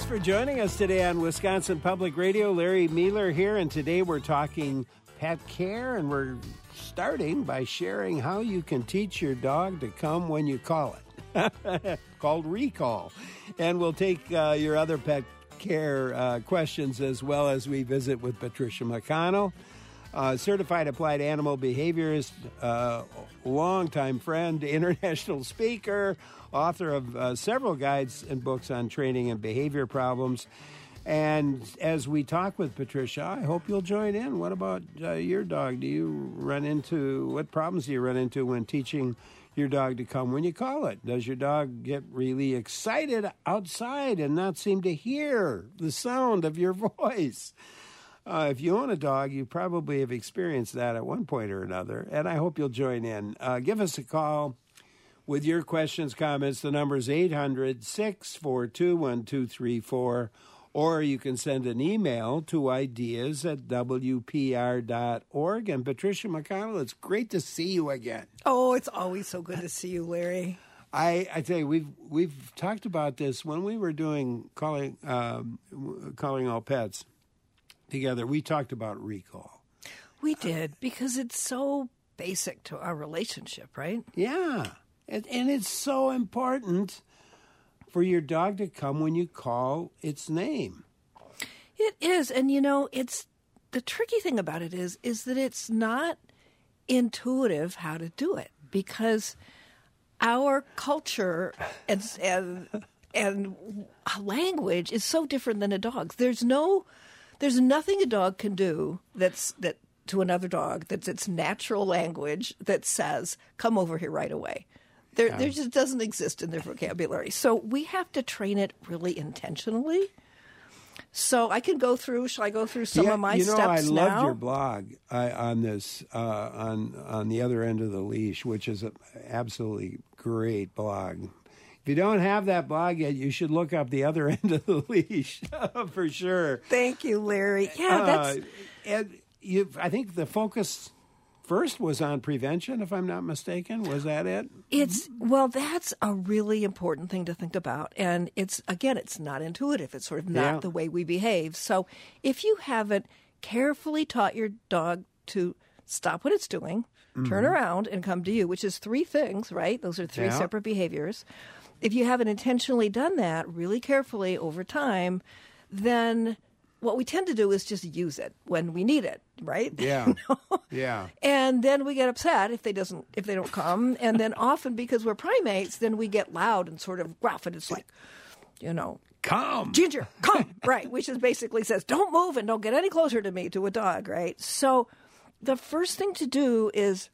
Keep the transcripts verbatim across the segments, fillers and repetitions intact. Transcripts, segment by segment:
for joining us today on Wisconsin Public Radio. Larry Mueller here, and today we're talking pet care, and we're starting by sharing how you can teach your dog to come when you call it, called Recall. And we'll take uh, your other pet care uh, questions as well as we visit with Patricia McConnell, uh, certified applied animal behaviorist, uh, longtime friend, international speaker, author of uh, several guides and books on training and behavior problems. And as we talk with Patricia, I hope you'll join in. What about uh, your dog? Do you run into, what problems do you run into when teaching your dog to come when you call it? Does your dog get really excited outside and not seem to hear the sound of your voice? Uh, if you own a dog, you probably have experienced that at one point or another, and I hope you'll join in. Uh, give us a call with your questions, comments. The number is eight hundred, six four two, one two three four, or you can send an email to ideas at w p r dot org. And Patricia McConnell, it's great to see you again. Oh, it's always so good to see you, Larry. I, I tell you, we've we've talked about this when we were doing calling um, calling all pets together. We talked about recall. We did, because it's so basic to our relationship, right? Yeah, and, and it's so important for your dog to come when you call its name. It is, and you know, it's the tricky thing about it is is that it's not intuitive how to do it, because our culture and and and language is so different than a dog's. There's no, there's nothing a dog can do that's that to another dog that's its natural language that says, "Come over here right away." There, yeah. there just doesn't exist in their vocabulary. So we have to train it really intentionally. So I can go through. Shall I go through some yeah, of my you know, steps now? I loved your blog uh, on this uh, on on the other end of the leash, which is an absolutely great blog. If you don't have that blog yet, you should look up the other end of the leash for sure. Thank you, Larry. Yeah, that's. Uh, and you, I think the focus first was on prevention, if I'm not mistaken. Was that it? It's well, that's a really important thing to think about. And it's, again, it's not intuitive. It's sort of not yeah. the way we behave. So if you haven't carefully taught your dog to stop what it's doing, mm-hmm. turn around and come to you, which is three things, right? Those are three yeah. separate behaviors. If you haven't intentionally done that really carefully over time, then what we tend to do is just use it when we need it, right? Yeah, yeah. And then we get upset if they doesn't if they don't come, and then often because we're primates, then we get loud and sort of gruff, and it's like, you know, come, Ginger, come, right? Which is basically says, don't move and don't get any closer to me, to a dog, right? So the first thing to do is,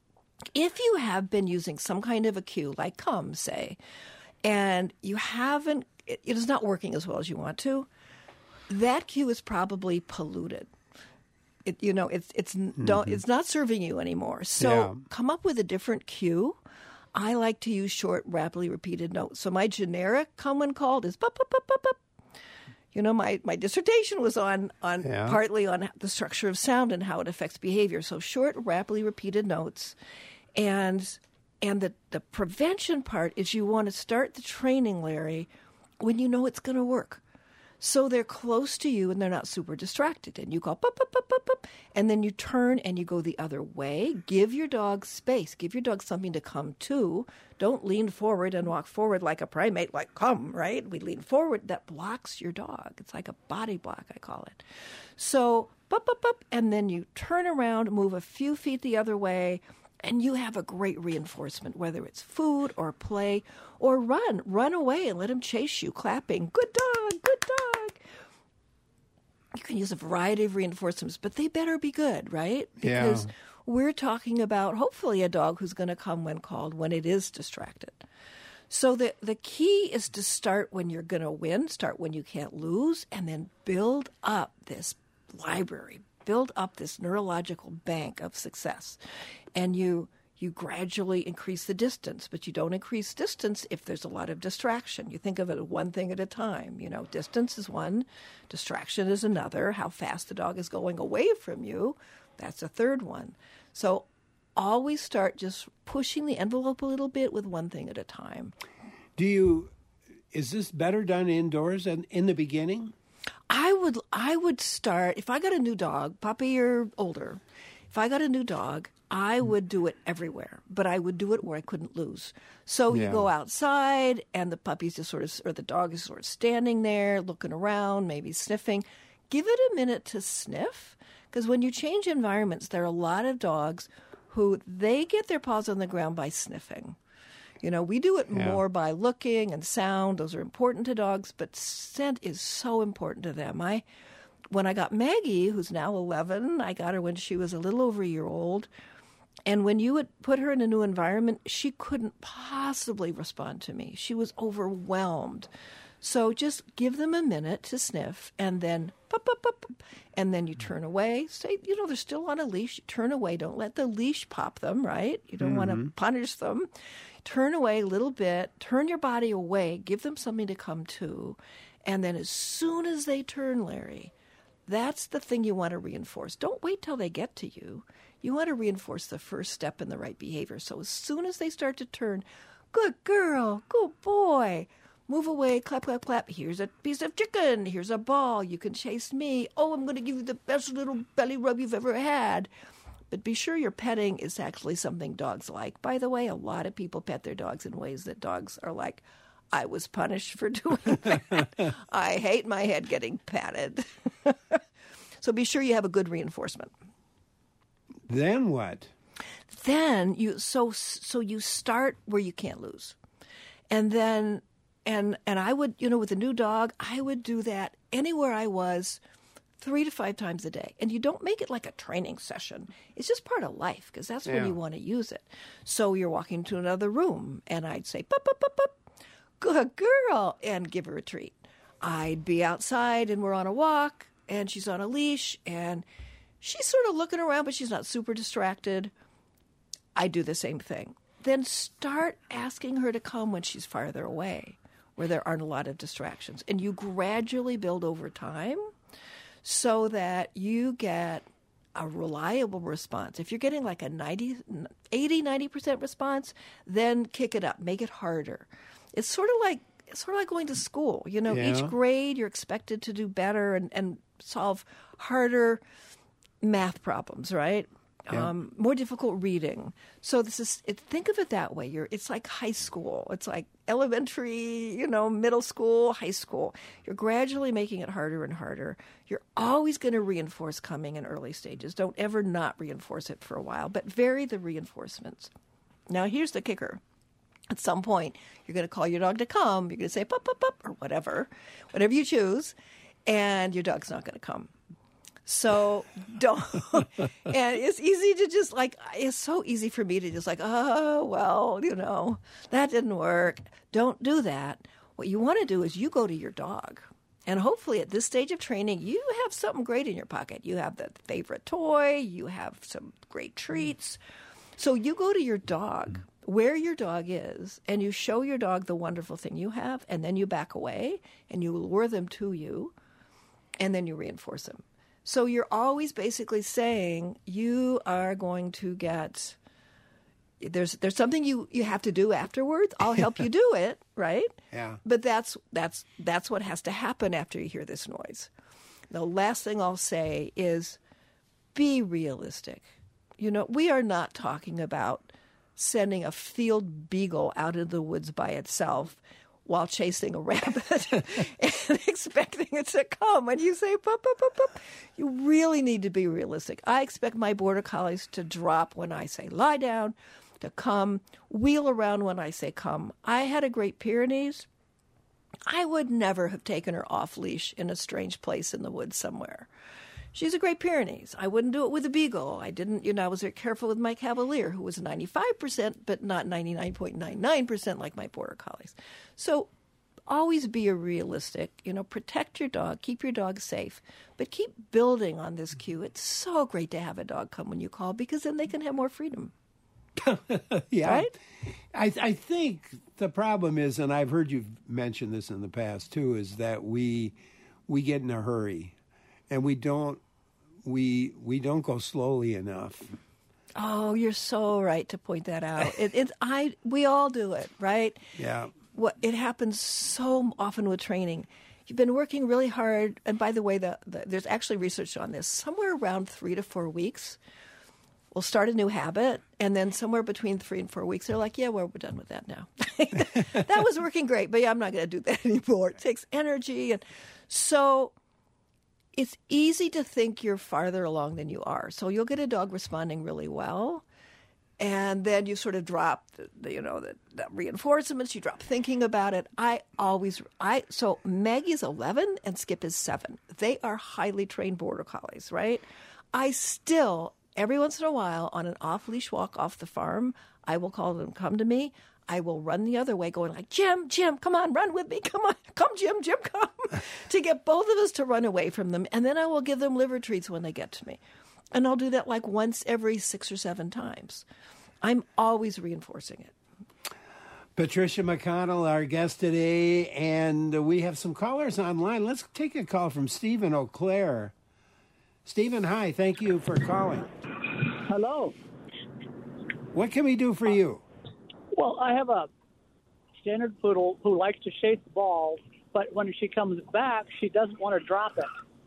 if you have been using some kind of a cue, like come, say, and you haven't, it, it is not working as well as you want to, that cue is probably polluted. It, you know, it's it's mm-hmm. don't it's not serving you anymore. So yeah. come up with a different cue. I like to use short, rapidly repeated notes. So my generic come when called is bup, bup, bup, bup, bup. You know, my, my dissertation was on on yeah. partly on the structure of sound and how it affects behavior. So short, rapidly repeated notes, and and the the prevention part is you want to start the training, Larry, when you know it's going to work. So they're close to you and they're not super distracted. And you go, bup, bup, bup, bup, bup, and then you turn and you go the other way. Give your dog space. Give your dog something to come to. Don't lean forward and walk forward like a primate, like come, right? We lean forward. That blocks your dog. It's like a body block, I call it. So, bup, bup, bup, and then you turn around, move a few feet the other way, and you have a great reinforcement, whether it's food or play or run. Run away and let him chase you, clapping, good dog, good dog. You can use a variety of reinforcements, but they better be good, right? Because yeah. we're talking about, hopefully, a dog who's going to come when called, when it is distracted. So the, the key is to start when you're going to win, start when you can't lose, and then build up this library, build up this neurological bank of success. And you you gradually increase the distance, but you don't increase distance if there's a lot of distraction. You think of it one thing at a time. You know, distance is one, distraction is another. How fast the dog is going away from you, that's a third one. So always start just pushing the envelope a little bit with one thing at a time. Do you is this better done indoors and in the beginning? I would I would start, if I got a new dog, puppy or older, if I got a new dog, I would do it everywhere, but I would do it where I couldn't lose. So Yeah. you go outside and the puppy's just sort of, or the dog is sort of standing there, looking around, maybe sniffing. Give it a minute to sniff, because when you change environments, there are a lot of dogs who they get their paws on the ground by sniffing. You know, we do it Yeah. more by looking and sound. Those are important to dogs, but scent is so important to them. I, when I got Maggie, who's now eleven, I got her when she was a little over a year old. And when you would put her in a new environment, she couldn't possibly respond to me. She was overwhelmed. So just give them a minute to sniff, and then pop, pop, pop, pop, and then you turn away. Say, you know, they're still on a leash. You turn away. Don't let the leash pop them, right? You don't want to punish them. Turn away a little bit. Turn your body away. Give them something to come to. And then as soon as they turn, Larry, that's the thing you want to reinforce. Don't wait till they get to you. You want to reinforce the first step in the right behavior. So as soon as they start to turn, good girl, good boy, move away, clap, clap, clap. Here's a piece of chicken. Here's a ball. You can chase me. Oh, I'm going to give you the best little belly rub you've ever had. But be sure your petting is actually something dogs like. By the way, a lot of people pet their dogs in ways that dogs are like, I was punished for doing that. I hate my head getting patted. So be sure you have a good reinforcement. Then what? Then you so so you start where you can't lose. And then and and I would, you know, with a new dog, I would do that anywhere I was three to five times a day. And you don't make it like a training session. It's just part of life, because that's when Yeah. you want to use it. So you're walking to another room and I'd say, pop, pop, pop, pop, good girl, and give her a treat. I'd be outside and we're on a walk and she's on a leash and she's sort of looking around, but she's not super distracted. I do the same thing. Then start asking her to come when she's farther away, where there aren't a lot of distractions. And you gradually build over time so that you get a reliable response. If you're getting like a ninety, eighty, ninety percent response, then kick it up, make it harder. It's sort of like it's sort of like going to school. You know, Yeah. each grade you're expected to do better and, and solve harder math problems, right? Yeah. Um, more difficult reading. So this is it, think of it that way. You're it's like high school. It's like elementary, you know, middle school, high school. You're gradually making it harder and harder. You're always going to reinforce coming in early stages. Don't ever not reinforce it for a while, but vary the reinforcements. Now here's the kicker. At some point, you're going to call your dog to come. You're going to say, pop, pop, pop, or whatever, whatever you choose, and your dog's not going to come. So don't, and it's easy to just like, it's so easy for me to just like, oh, well, you know, that didn't work. Don't do that. What you want to do is you go to your dog. And hopefully at this stage of training, you have something great in your pocket. You have the favorite toy. You have some great treats. So you go to your dog, where your dog is, and you show your dog the wonderful thing you have, and then you back away, and you lure them to you, and then you reinforce them. So you're always basically saying you are going to get, there's there's something you, you have to do afterwards. I'll help you do it, right? Yeah. But that's that's that's what has to happen after you hear this noise. The last thing I'll say is be realistic. You know, we are not talking about sending a field beagle out into the woods by itself while chasing a rabbit and expecting it to come. And you say, pop, pop, pop, pop. You really need to be realistic. I expect my border collies to drop when I say lie down, to come, wheel around when I say come. I had a Great Pyrenees. I would never have taken her off leash in a strange place in the woods somewhere. She's a Great Pyrenees. I wouldn't do it with a beagle. I didn't, you know, I was very careful with my Cavalier, who was ninety-five percent, but not ninety-nine point nine nine percent like my Border Collies. So always be a realistic, you know, protect your dog, keep your dog safe, but keep building on this cue. It's so great to have a dog come when you call, because then they can have more freedom. Yeah. Right? I, I think the problem is, and I've heard you mention this in the past too, is that we we get in a hurry and we don't we we don't go slowly enough. Oh, you're so right to point that out. It, it, I, we all do it, right? Yeah. what it happens so often with training. You've been working really hard, and by the way, the, the, there's actually research on this. Somewhere around three to four weeks, we'll start a new habit, and then somewhere between three and four weeks, they're like, yeah, well, we're done with that now. That was working great, but yeah, I'm not going to do that anymore. It takes energy. And so it's easy to think you're farther along than you are. So you'll get a dog responding really well, and then you sort of drop the, the you know, the, the reinforcements. You drop thinking about it. I always, I so Maggie's eleven and Skip is seven. They are highly trained border collies, right? I still, every once in a while, on an off-leash walk off the farm, I will call them, come to me. I will run the other way going like, Jim, Jim, come on, run with me. Come on, come, Jim, Jim, come. To get both of us to run away from them. And then I will give them liver treats when they get to me. And I'll do that like once every six or seven times. I'm always reinforcing it. Patricia McConnell, our guest today, and we have some callers online. Let's take a call from Stephen Eau Claire. Stephen, hi. Thank you for calling. Hello. What can we do for you? Well, I have a standard poodle who likes to chase the ball, but when she comes back, she doesn't want to drop it.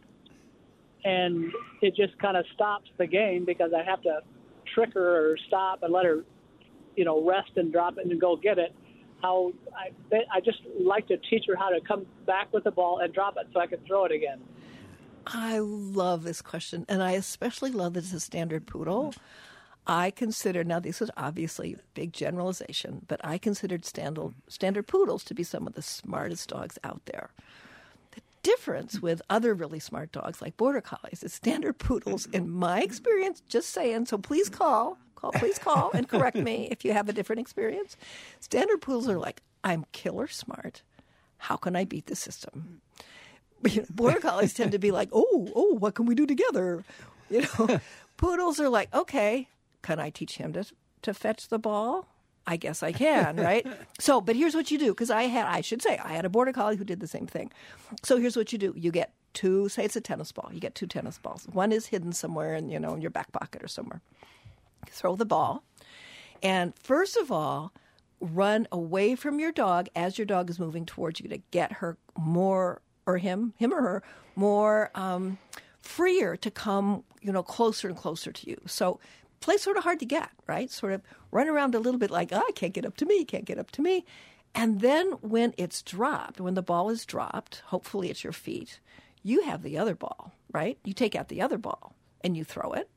And it just kind of stops the game because I have to trick her or stop and let her, you know, rest and drop it and go get it. How I I just like to teach her how to come back with the ball and drop it so I can throw it again. I love this question, and I especially love that it's a standard poodle. I consider, now this is obviously a big generalization, but I considered standard, standard poodles to be some of the smartest dogs out there. The difference with other really smart dogs like border collies is standard poodles, in my experience, just saying, so please call, call, please call and correct me if you have a different experience. Standard poodles are like, I'm killer smart. How can I beat the system? You know, border collies tend to be like, oh, oh, what can we do together? You know, poodles are like, okay, can I teach him to to fetch the ball? I guess I can, right? So, but here's what you do, because I had, I should say, I had a border collie who did the same thing. So here's what you do. You get two, say it's a tennis ball. You get two tennis balls. One is hidden somewhere in, you know, in your back pocket or somewhere. You throw the ball. And first of all, run away from your dog as your dog is moving towards you to get her more, or him, him or her, more um, freer to come, you know, closer and closer to you. So play sort of hard to get, right? Sort of run around a little bit like, oh, can't get up to me, can't get up to me. And then when it's dropped, when the ball is dropped, hopefully it's your feet, you have the other ball, right? You take out the other ball and you throw it.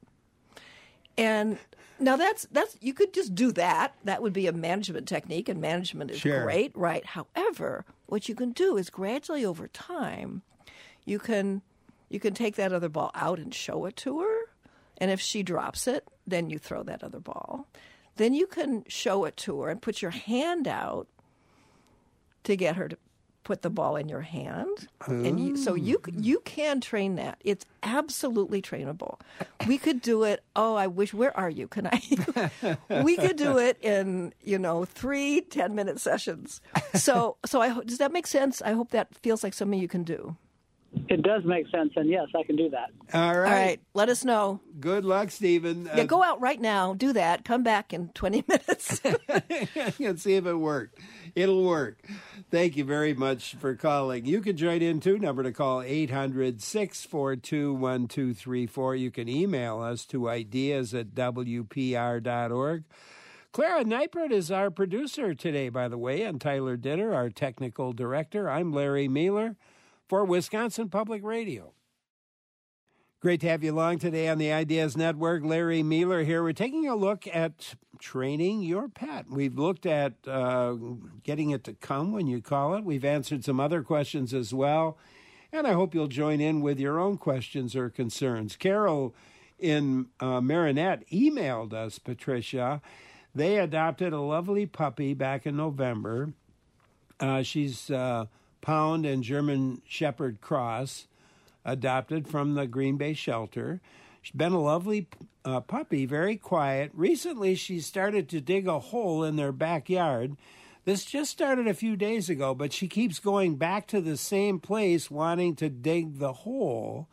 And now that's, that's you could just do that. That would be a management technique, and management is Sure. great, right? However, what you can do is gradually over time, you can you can take that other ball out and show it to her. And if she drops it, then you throw that other ball. Then you can show it to her and put your hand out to get her to put the ball in your hand. Ooh. And you, so you you can train that. It's absolutely trainable. We could do it. Oh, I wish. Where are you? Can I? We could do it in, you know, three ten-minute sessions. So so I does that make sense? I hope that feels like something you can do. It does make sense, and yes, I can do that. All right. All right. Let us know. Good luck, Stephen. Yeah, Uh, go out right now. Do that. Come back in twenty minutes. and see if it worked. It'll work. Thank you very much for calling. You can join in, too. Number to call, eight hundred, six four two, one two three four. You can email us to ideas at w p r dot org. Clara Neipert is our producer today, by the way, and Tyler Dinner, our technical director. I'm Larry Mueller for Wisconsin Public Radio. Great to have you along today on the Ideas Network. Larry Mueller here. We're taking a look at training your pet. We've looked at uh, getting it to come when you call it. We've answered some other questions as well. And I hope you'll join in with your own questions or concerns. Carol in uh, Marinette emailed us, Patricia. They adopted a lovely puppy back in November. Uh, she's uh, Pound and German Shepherd Cross, adopted from the Green Bay shelter. She's been a lovely uh, puppy, very quiet. Recently, she started to dig a hole in their backyard. This just started a few days ago, but she keeps going back to the same place, wanting to dig the hole.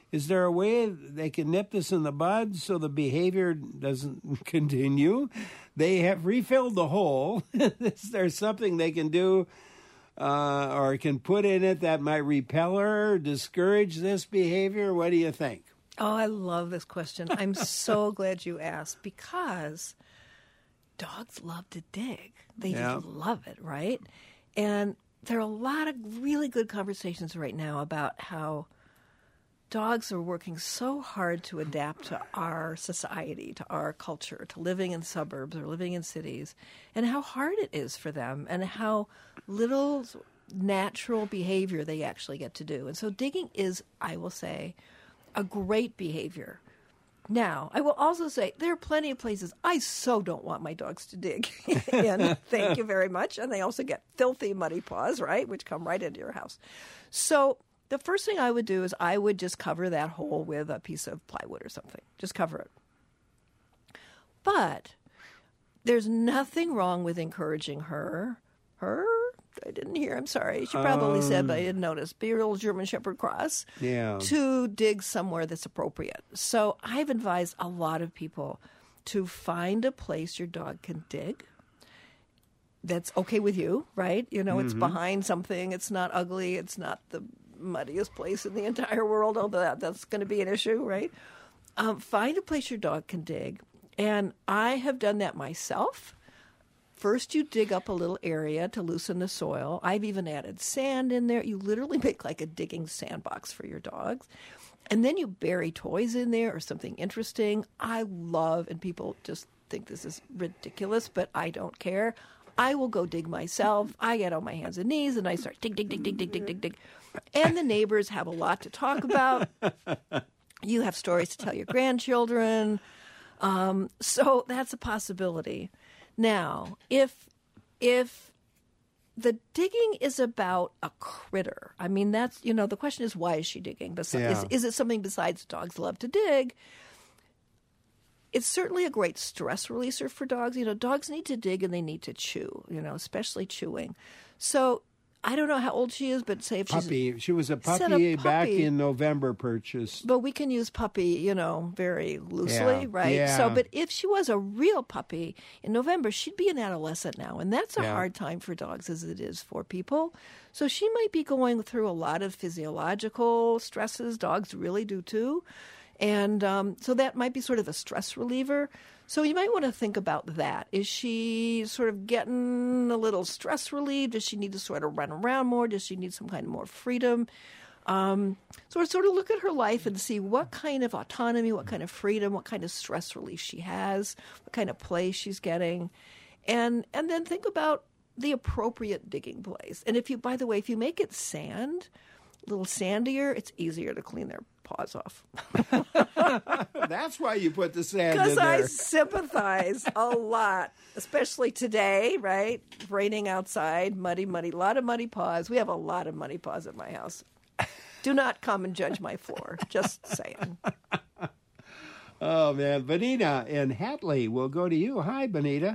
Is there a way they can nip this in the bud so the behavior doesn't continue? They have refilled the hole. Is there something they can do uh, or can put in it that might repel her, discourage this behavior? What do you think? Oh, I love this question. I'm so glad you asked, because dogs love to dig. They Yeah. just love it, right? And there are a lot of really good conversations right now about how dogs are working so hard to adapt to our society, to our culture, to living in suburbs or living in cities, and how hard it is for them, and how little natural behavior they actually get to do. And so digging is, I will say, a great behavior. Now, I will also say there are plenty of places I so don't want my dogs to dig in. Thank you very much. And they also get filthy muddy paws, right, which come right into your house. So the first thing I would do is I would just cover that hole with a piece of plywood or something. Just cover it. But there's nothing wrong with encouraging her, her, I didn't hear, I'm sorry. She probably um, said, but I didn't notice, Beagle German Shepherd Cross, yeah. to dig somewhere that's appropriate. So I've advised a lot of people to find a place your dog can dig that's okay with you, right? You know, mm-hmm. it's behind something. It's not ugly. It's not the muddiest place in the entire world, although that, that's going to be an issue, right? Um, find a place your dog can dig. And I have done that myself. First, you dig up a little area to loosen the soil. I've even added sand in there. You literally make like a digging sandbox for your dogs. And then you bury toys in there or something interesting. I love, and people just think this is ridiculous, but I don't care. I will go dig myself. I get on my hands and knees, and I start dig, dig, dig, dig, dig, dig, dig, dig. And the neighbors have a lot to talk about. You have stories to tell your grandchildren. Um, so that's a possibility. Now, if if the digging is about a critter, I mean, that's, you know, the question is, why is she digging? Besides, yeah. is, is it something besides dogs love to dig? It's certainly a great stress releaser for dogs. You know, dogs need to dig and they need to chew, you know, especially chewing. So I don't know how old she is, but say if puppy. she's... She was a puppy, a puppy back in November purchased. But we can use puppy, you know, very loosely, yeah. right? Yeah. So, but if she was a real puppy in November, she'd be an adolescent now. And that's a yeah. hard time for dogs as it is for people. So she might be going through a lot of physiological stresses. Dogs really do too. And um, so that might be sort of a stress reliever. So you might want to think about that. Is she sort of getting a little stress relieved? Does she need to sort of run around more? Does she need some kind of more freedom? Um, so sort of look at her life and see what kind of autonomy, what kind of freedom, what kind of stress relief she has, what kind of play she's getting. And and then think about the appropriate digging place. And if you, by the way, if you make it sand, a little sandier, it's easier to clean their paws off. That's why you put the sand in Because there. I sympathize a lot, especially today, right? Raining outside, muddy, muddy, a lot of muddy paws. We have a lot of muddy paws at my house. Do not come and judge my floor. Just saying. Oh, man. Benita in Hatley, we'll go to you. Hi, Benita.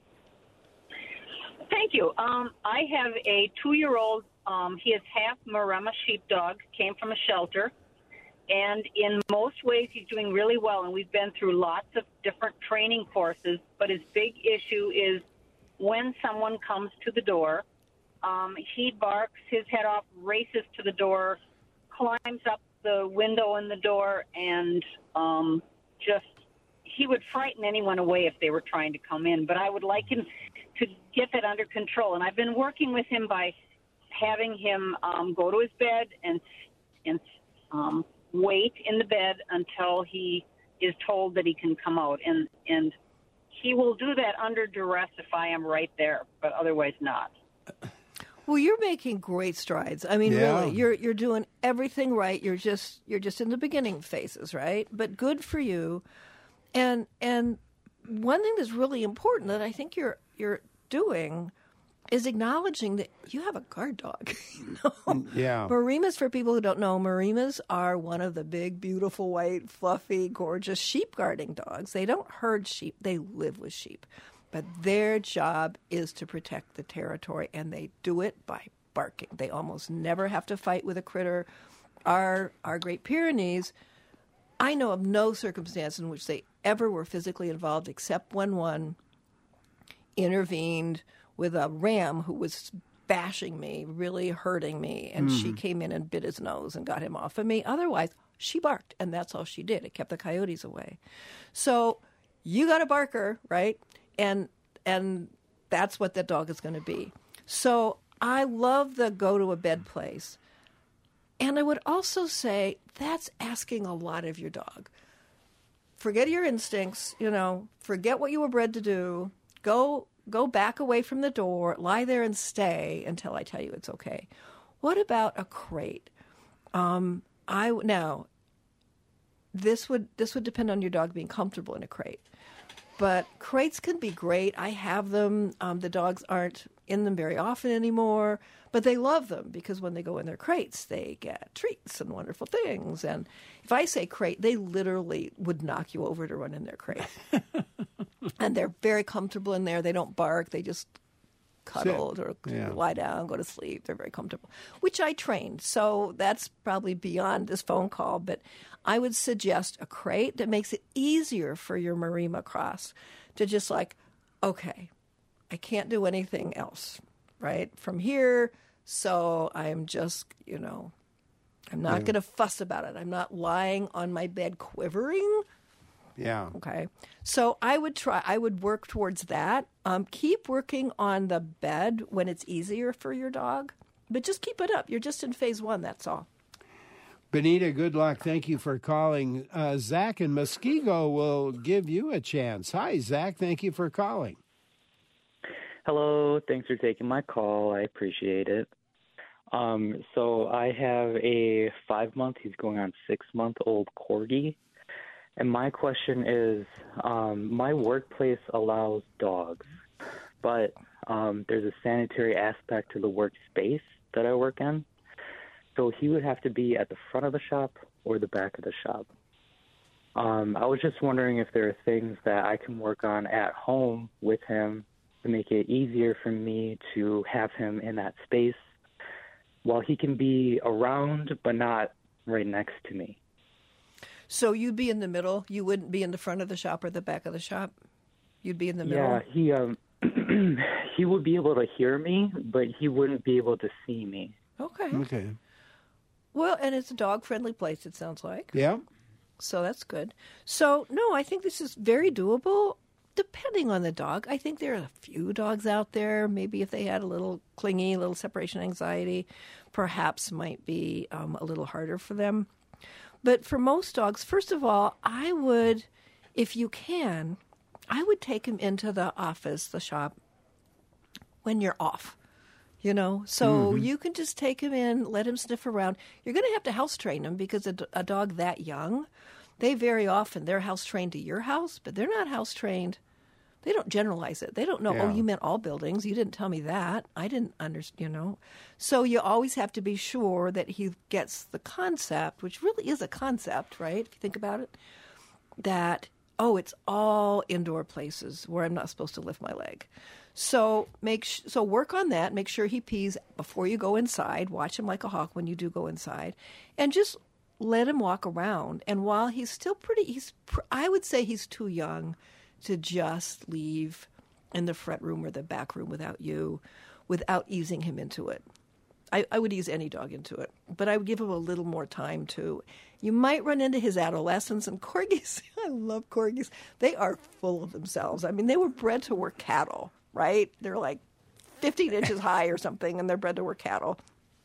Thank you. Um, I have a two-year-old. Um, he is half Maremma sheepdog, came from a shelter. And in most ways, he's doing really well, and we've been through lots of different training courses. But his big issue is when someone comes to the door, um, he barks his head off, races to the door, climbs up the window in the door, and um, just he would frighten anyone away if they were trying to come in. But I would like him to get that under control. And I've been working with him by having him um, go to his bed and and um, wait in the bed until he is told that he can come out. And, and he will do that under duress if I am right there, but otherwise not. Well, you're making great strides. I mean, yeah. really, you're you're doing everything right. You're just you're just in the beginning phases, right? But good for you. And and one thing that's really important that I think you're you're doing is acknowledging that you have a guard dog. You know? Yeah. Marimas, for people who don't know, Marimas are one of the big, beautiful, white, fluffy, gorgeous sheep guarding dogs. They don't herd sheep. They live with sheep. But their job is to protect the territory, and they do it by barking. They almost never have to fight with a critter. our our Great Pyrenees, I know of no circumstance in which they ever were physically involved except when one intervened with a ram who was bashing me, really hurting me, and mm. she came in and bit his nose and got him off of me. Otherwise, she barked, and that's all she did. It kept the coyotes away. So you got a barker, right? And and that's what that dog is going to be. So I love the go to a bed place. And I would also say that's asking a lot of your dog. Forget your instincts, you know, forget what you were bred to do. Go go back away from the door, lie there and stay until I tell you it's okay. What about a crate? Um, I now this would this would depend on your dog being comfortable in a crate. But crates can be great. I have them. Um, the dogs aren't in them very often anymore, but they love them because when they go in their crates, they get treats and wonderful things. And if I say crate, they literally would knock you over to run in their crate. And they're very comfortable in there. They don't bark. They just cuddle Sit. or yeah. lie down, go to sleep. They're very comfortable, which I trained. So that's probably beyond this phone call, but I would suggest a crate that makes it easier for your Marima Cross to just like, okay, I can't do anything else, right, from here, so I'm just, you know, I'm not yeah. going to fuss about it. I'm not lying on my bed quivering. Yeah. Okay. So I would try, I would work towards that. Um, keep working on the bed when it's easier for your dog, but just keep it up. You're just in phase one, that's all. Benita, good luck. Thank you for calling. Uh, Zach in Muskego will give you a chance. Hi, Zach. Thank you for calling. Hello. Thanks for taking my call. I appreciate it. Um, so I have a five-month, he's going on six-month-old Corgi. And my question is, um, my workplace allows dogs, but um, there's a sanitary aspect to the workspace that I work in. So he would have to be at the front of the shop or the back of the shop. Um, I was just wondering if there are things that I can work on at home with him to make it easier for me to have him in that space while he can be around but not right next to me. So you'd be in the middle? You wouldn't be in the front of the shop or the back of the shop? You'd be in the middle? Yeah, he, um, he would be able to hear me, but he wouldn't be able to see me. Okay. Okay. Well, and it's a dog-friendly place, it sounds like. Yeah. So that's good. So, no, I think this is very doable, depending on the dog. I think there are a few dogs out there, maybe if they had a little clingy, a little separation anxiety, perhaps might be um, a little harder for them. But for most dogs, first of all, I would, if you can, I would take him into the office, the shop, when you're off. You know, so mm-hmm. you can just take him in, let him sniff around. You're going to have to house train him because a, a dog that young, they very often, they're house trained to your house, but they're not house trained. They don't generalize it. They don't know, yeah. oh, you meant all buildings. You didn't tell me that. I didn't understand, you know. So you always have to be sure that he gets the concept, which really is a concept, right, if you think about it, that, oh, it's all indoor places where I'm not supposed to lift my leg. So make sh- so work on that. Make sure he pees before you go inside. Watch him like a hawk when you do go inside, and just let him walk around. And while he's still pretty, he's pr- I would say he's too young to just leave in the front room or the back room without you, without easing him into it. I, I would ease any dog into it, but I would give him a little more time too. You might run into his adolescence, and corgis, I love corgis. They are full of themselves. I mean, they were bred to work cattle. Right? They're like fifteen inches high or something, and they're bred to work cattle.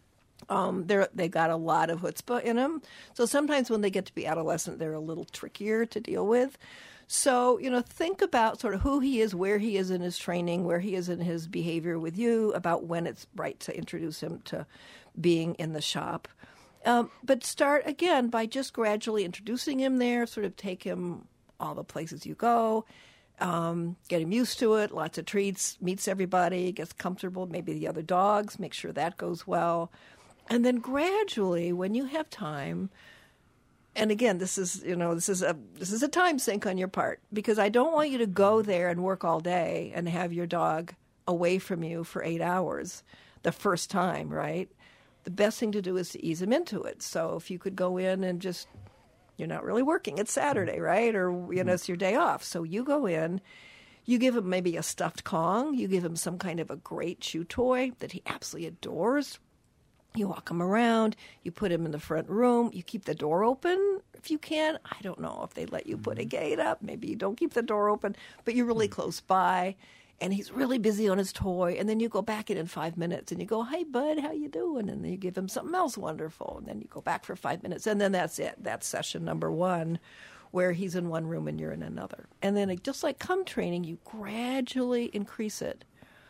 Um, they're, they got a lot of chutzpah in them. So sometimes when they get to be adolescent, they're a little trickier to deal with. So, you know, think about sort of who he is, where he is in his training, where he is in his behavior with you, about when it's right to introduce him to being in the shop. Um, but start, again, by just gradually introducing him there, sort of take him all the places you go. Um, get him used to it, lots of treats, meets everybody, gets comfortable, maybe the other dogs, make sure that goes well. And then gradually, when you have time, and again, this is, you know, this is a this is a time sink on your part, because I don't want you to go there and work all day and have your dog away from you for eight hours the first time, right? the best thing to do is to ease him into it. So if you could go in and just, you're not really working. It's Saturday, right? Or, you know, it's your day off. So you go in, you give him maybe a stuffed Kong. You give him some kind of a great chew toy that he absolutely adores. You walk him around. You put him in the front room. You keep the door open if you can. I don't know if they let you put a gate up. Maybe you don't keep the door open, but you're really close by. And he's really busy on his toy. And then you go back in in five minutes and you go, hey, bud, how you doing? And then you give him something else wonderful. And then you go back for five minutes. And then that's it. That's session number one, where he's in one room and you're in another. And then it, just like come training, you gradually increase it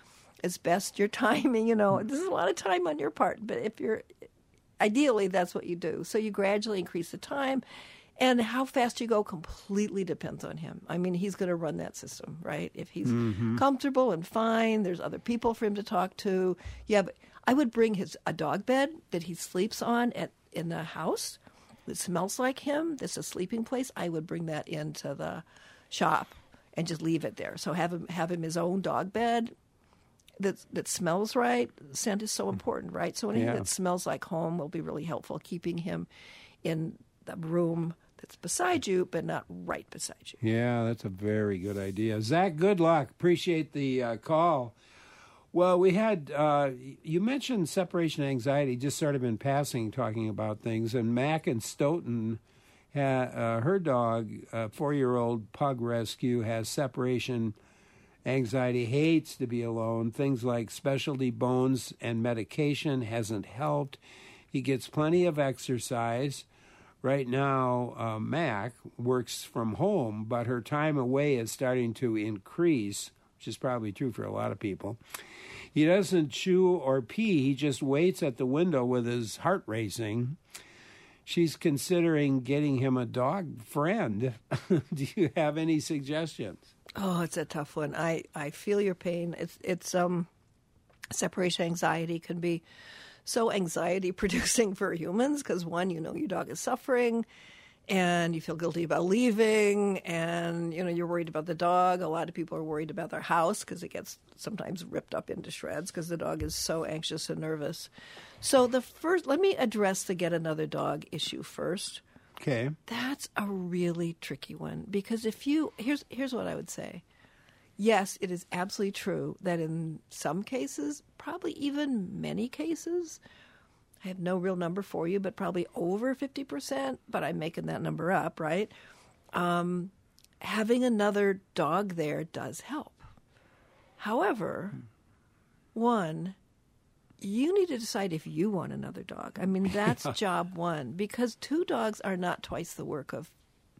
as best your timing, you know. This is a lot of time on your part. But if you're, ideally, that's what you do. So you gradually increase the time. And how fast you go completely depends on him. I mean, he's going to run that system, right? If he's mm-hmm. comfortable and fine, there's other people for him to talk to. Yeah, but I would bring his a dog bed that he sleeps on at in the house that smells like him. That's a sleeping place. I would bring that into the shop and just leave it there. So have him have him his own dog bed that that smells right. Scent is so important, right? So anything yeah. that smells like home will be really helpful. Keeping him in the room that's beside you, but not right beside you. Yeah, that's a very good idea. Zach, good luck. Appreciate the uh, call. Well, we had, uh, you mentioned separation anxiety, just sort of in passing, talking about things. And Mac and Stoughton, ha, uh, her dog, a four-year-old pug rescue, has separation anxiety, hates to be alone. Things like specialty bones and medication hasn't helped. He gets plenty of exercise. Right now, uh, Mac works from home, but her time away is starting to increase, which is probably true for a lot of people. He doesn't chew or pee. He just waits at the window with his heart racing. She's considering getting him a dog friend. Do you have any suggestions? Oh, it's a tough one. I, I feel your pain. It's it's um separation anxiety can be so anxiety-producing for humans because, one, you know your dog is suffering, and you feel guilty about leaving, and, you know, you're worried about the dog. A lot of people are worried about their house because it gets sometimes ripped up into shreds because the dog is so anxious and nervous. So the first, let me address the get another dog issue first. Okay. That's a really tricky one because if you, here's here's what I would say. Yes, it is absolutely true that in some cases, probably even many cases, I have no real number for you, but probably over fifty percent, but I'm making that number up, right? Um, having another dog there does help. However, hmm. one, you need to decide if you want another dog. I mean, that's yeah. job one, because two dogs are not twice the work of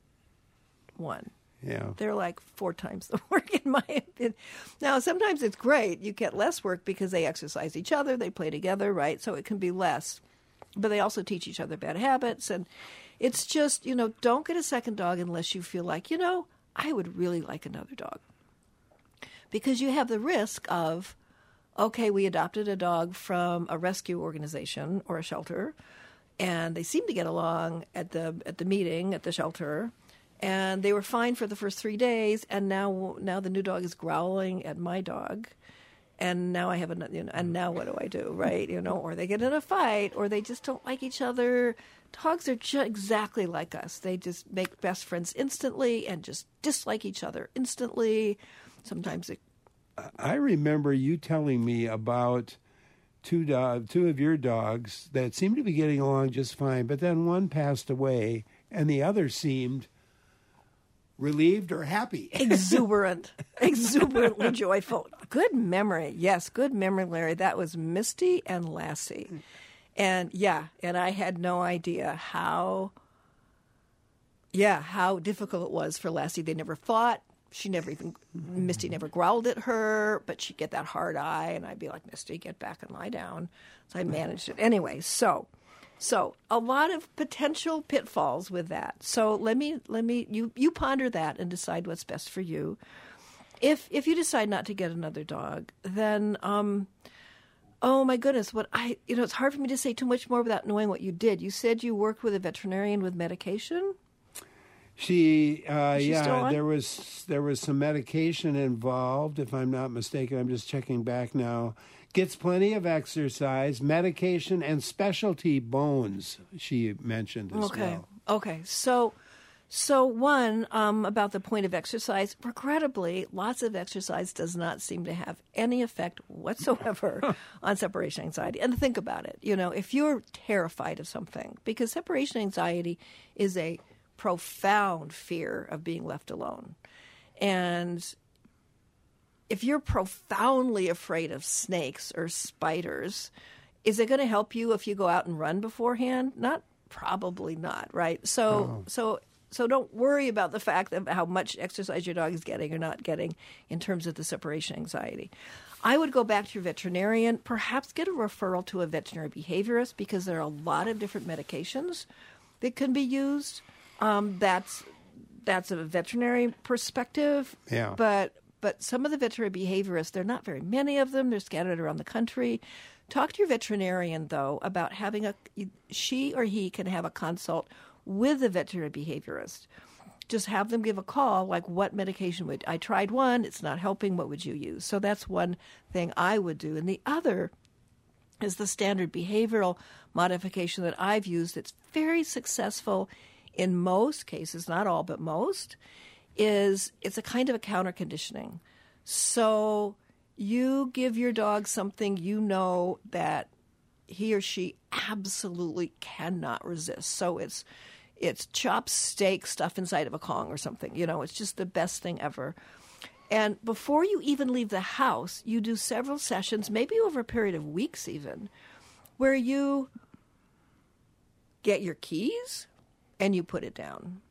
one. Yeah. They're like four times the work, in my opinion. Now, sometimes it's great. You get less work because they exercise each other, they play together, right? So it can be less. But they also teach each other bad habits. And it's just, you know, don't get a second dog unless you feel like, you know, I would really like another dog. Because you have the risk of, okay, we adopted a dog from a rescue organization or a shelter, and they seemed to get along at the at the meeting at the shelter. And they were fine for the first three days, and now now the new dog is growling at my dog, and now I have a you know, and now what do I do, right? You know, or they get in a fight, or they just don't like each other. Dogs are just exactly like us; they just make best friends instantly and just dislike each other instantly. Sometimes it. I remember you telling me about two dog, two of your dogs that seemed to be getting along just fine, but then one passed away, and the other seemed relieved or happy? Exuberant. Exuberantly joyful. Good memory. Yes, good memory, Larry. That was Misty and Lassie. And, yeah, and I had no idea how, yeah, how difficult it was for Lassie. They never fought. She never even, Misty never growled at her, but she'd get that hard eye, and I'd be like, Misty, get back and lie down. So I managed it. Anyway, so... So a lot of potential pitfalls with that. So let me let me you, you ponder that and decide what's best for you. If if you decide not to get another dog, then um, oh my goodness, what I you know it's hard for me to say too much more without knowing what you did. You said you worked with a veterinarian with medication. She, uh, Is she still yeah, on? there was there was some medication involved, if I'm not mistaken. I'm just checking back now. Gets plenty of exercise, medication, and specialty bones, she mentioned as Okay. well. Okay. So, so one um, about the point of exercise. Regrettably, lots of exercise does not seem to have any effect whatsoever on separation anxiety. And think about it. You know, if you're terrified of something, because separation anxiety is a profound fear of being left alone, and if you're profoundly afraid of snakes or spiders, is it going to help you if you go out and run beforehand? Not probably not, right? So Oh. so so don't worry about the fact of how much exercise your dog is getting or not getting in terms of the separation anxiety. I would go back to your veterinarian, perhaps get a referral to a veterinary behaviorist, because there are a lot of different medications that can be used. Um, that's that's a veterinary perspective. Yeah. But But some of the veterinary behaviorists, there are not very many of them. They're scattered around the country. Talk to your veterinarian, though, about having a, she or he can have a consult with a veterinary behaviorist. Just have them give a call, like, what medication would, I tried one, it's not helping, what would you use? So that's one thing I would do. And the other is the standard behavioral modification that I've used that's very successful in most cases, not all, but most, is it's a kind of a counter conditioning. So you give your dog something you know that he or she absolutely cannot resist. So it's it's chopped steak stuff inside of a Kong or something. You know, it's just the best thing ever. And before you even leave the house, you do several sessions, maybe over a period of weeks even, where you get your keys and you put it down.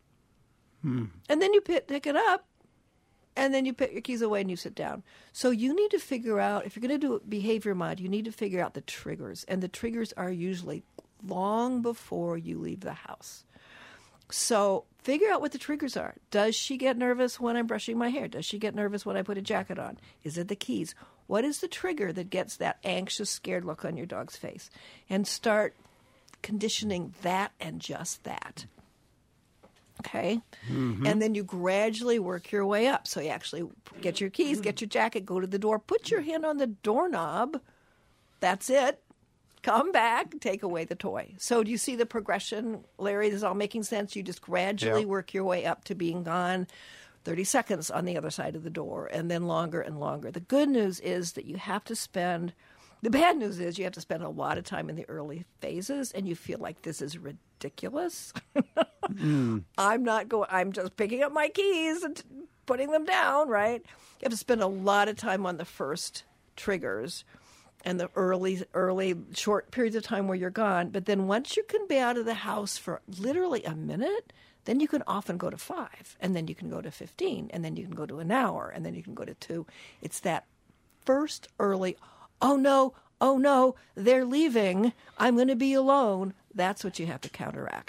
And then you pick, pick it up, and then you put your keys away and you sit down. So you need to figure out, if you're going to do behavior mod, you need to figure out the triggers. And the triggers are usually long before you leave the house. So figure out what the triggers are. Does she get nervous when I'm brushing my hair? Does she get nervous when I put a jacket on? Is it the keys? What is the trigger that gets that anxious, scared look on your dog's face? And start conditioning that and just that. Okay? Mm-hmm. And then you gradually work your way up. So you actually get your keys, get your jacket, go to the door, put your hand on the doorknob. That's it. Come back, take away the toy. So do you see the progression, Larry? This is all making sense. You just gradually Yeah. work your way up to being gone thirty seconds on the other side of the door, and then longer and longer. The good news is that you have to spend... The bad news is you have to spend a lot of time in the early phases, and you feel like this is ridiculous. mm. I'm not going. I'm just picking up my keys and putting them down. Right? You have to spend a lot of time on the first triggers and the early, early short periods of time where you're gone. But then once you can be out of the house for literally a minute, then you can often go to five, and then you can go to fifteen, and then you can go to an hour, and then you can go to two. It's that first early. Oh, no, oh, no, they're leaving. I'm going to be alone. That's what you have to counteract.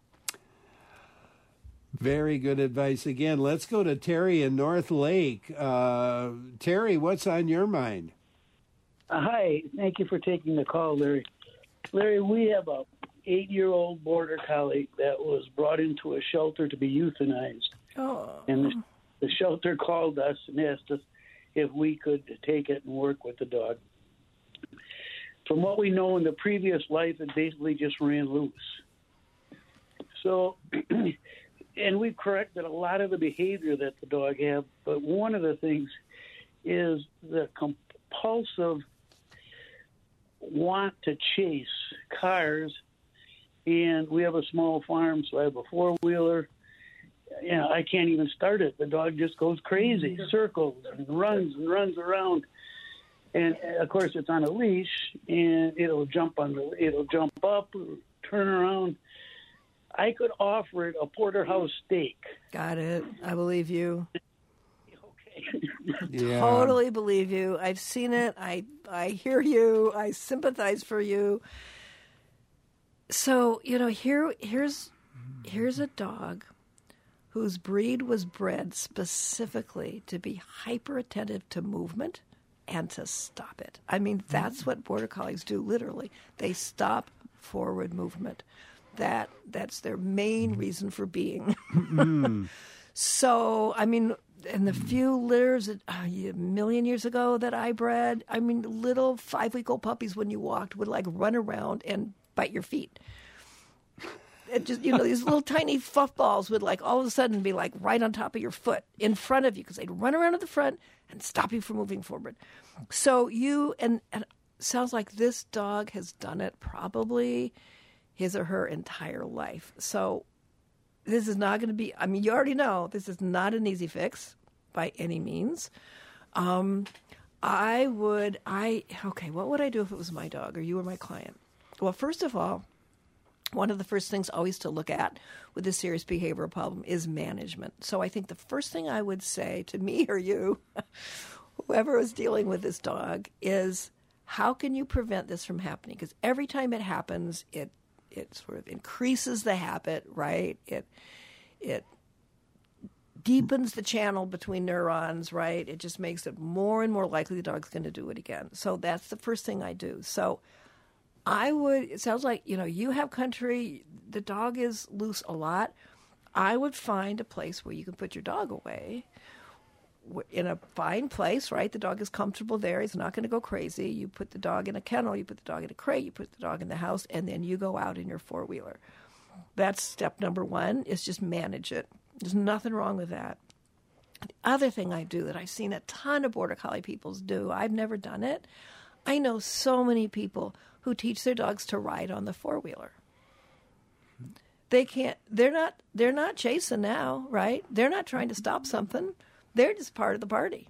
Very good advice. Again, let's go to Terry in North Lake. Uh, Terry, what's on your mind? Uh, hi. Thank you for taking the call, Larry. Larry, we have a eight-year-old border collie that was brought into a shelter to be euthanized. Oh. And the, the shelter called us and asked us if we could take it and work with the dog. From what we know in the previous life, it basically just ran loose. So, and we've corrected a lot of the behavior that the dog have, but one of the things is the compulsive want to chase cars, and we have a small farm, so I have a four-wheeler. You know, I can't even start it. The dog just goes crazy, circles and runs and runs around. And of course, it's on a leash, and it'll jump on the, it'll jump up, turn around. I could offer it a porterhouse steak. Got it. I believe you. Okay. Yeah. Totally believe you. I've seen it. I I hear you. I sympathize for you. So, you know, here here's here's a dog whose breed was bred specifically to be hyper attentive to movement and to stop it. I mean, that's what border collies do, literally. They stop forward movement. that that's their main reason for being. Mm. So, I mean, in the few litters uh, a million years ago that I bred, I mean, little five-week-old puppies, when you walked, would like run around and bite your feet. It just, you know, these little tiny fluff balls would like all of a sudden be like right on top of your foot in front of you, because they'd run around at the front and stop you from moving forward. So you, and, and sounds like this dog has done it probably his or her entire life. So this is not going to be, I mean, you already know this is not an easy fix by any means. Um, I would, I, okay, what would I do if it was my dog or you were my client? Well, first of all, one of the first things always to look at with a serious behavioral problem is management. So I think the first thing I would say to me or you, whoever is dealing with this dog, is how can you prevent this from happening? Because every time it happens, it it sort of increases the habit, right? It it deepens the channel between neurons, right? It just makes it more and more likely the dog's going to do it again. So that's the first thing I do. So I would, it sounds like, you know, you have country, the dog is loose a lot. I would find a place where you can put your dog away in a fine place, right? The dog is comfortable there. He's not going to go crazy. You put the dog in a kennel, you put the dog in a crate, you put the dog in the house, and then you go out in your four-wheeler. That's step number one, is just manage it. There's nothing wrong with that. The other thing I do that I've seen a ton of Border Collie people do, I've never done it. I know so many people who teach their dogs to ride on the four-wheeler. They can't, they're not, they're not chasing now, right? They're not trying to stop something. They're just part of the party.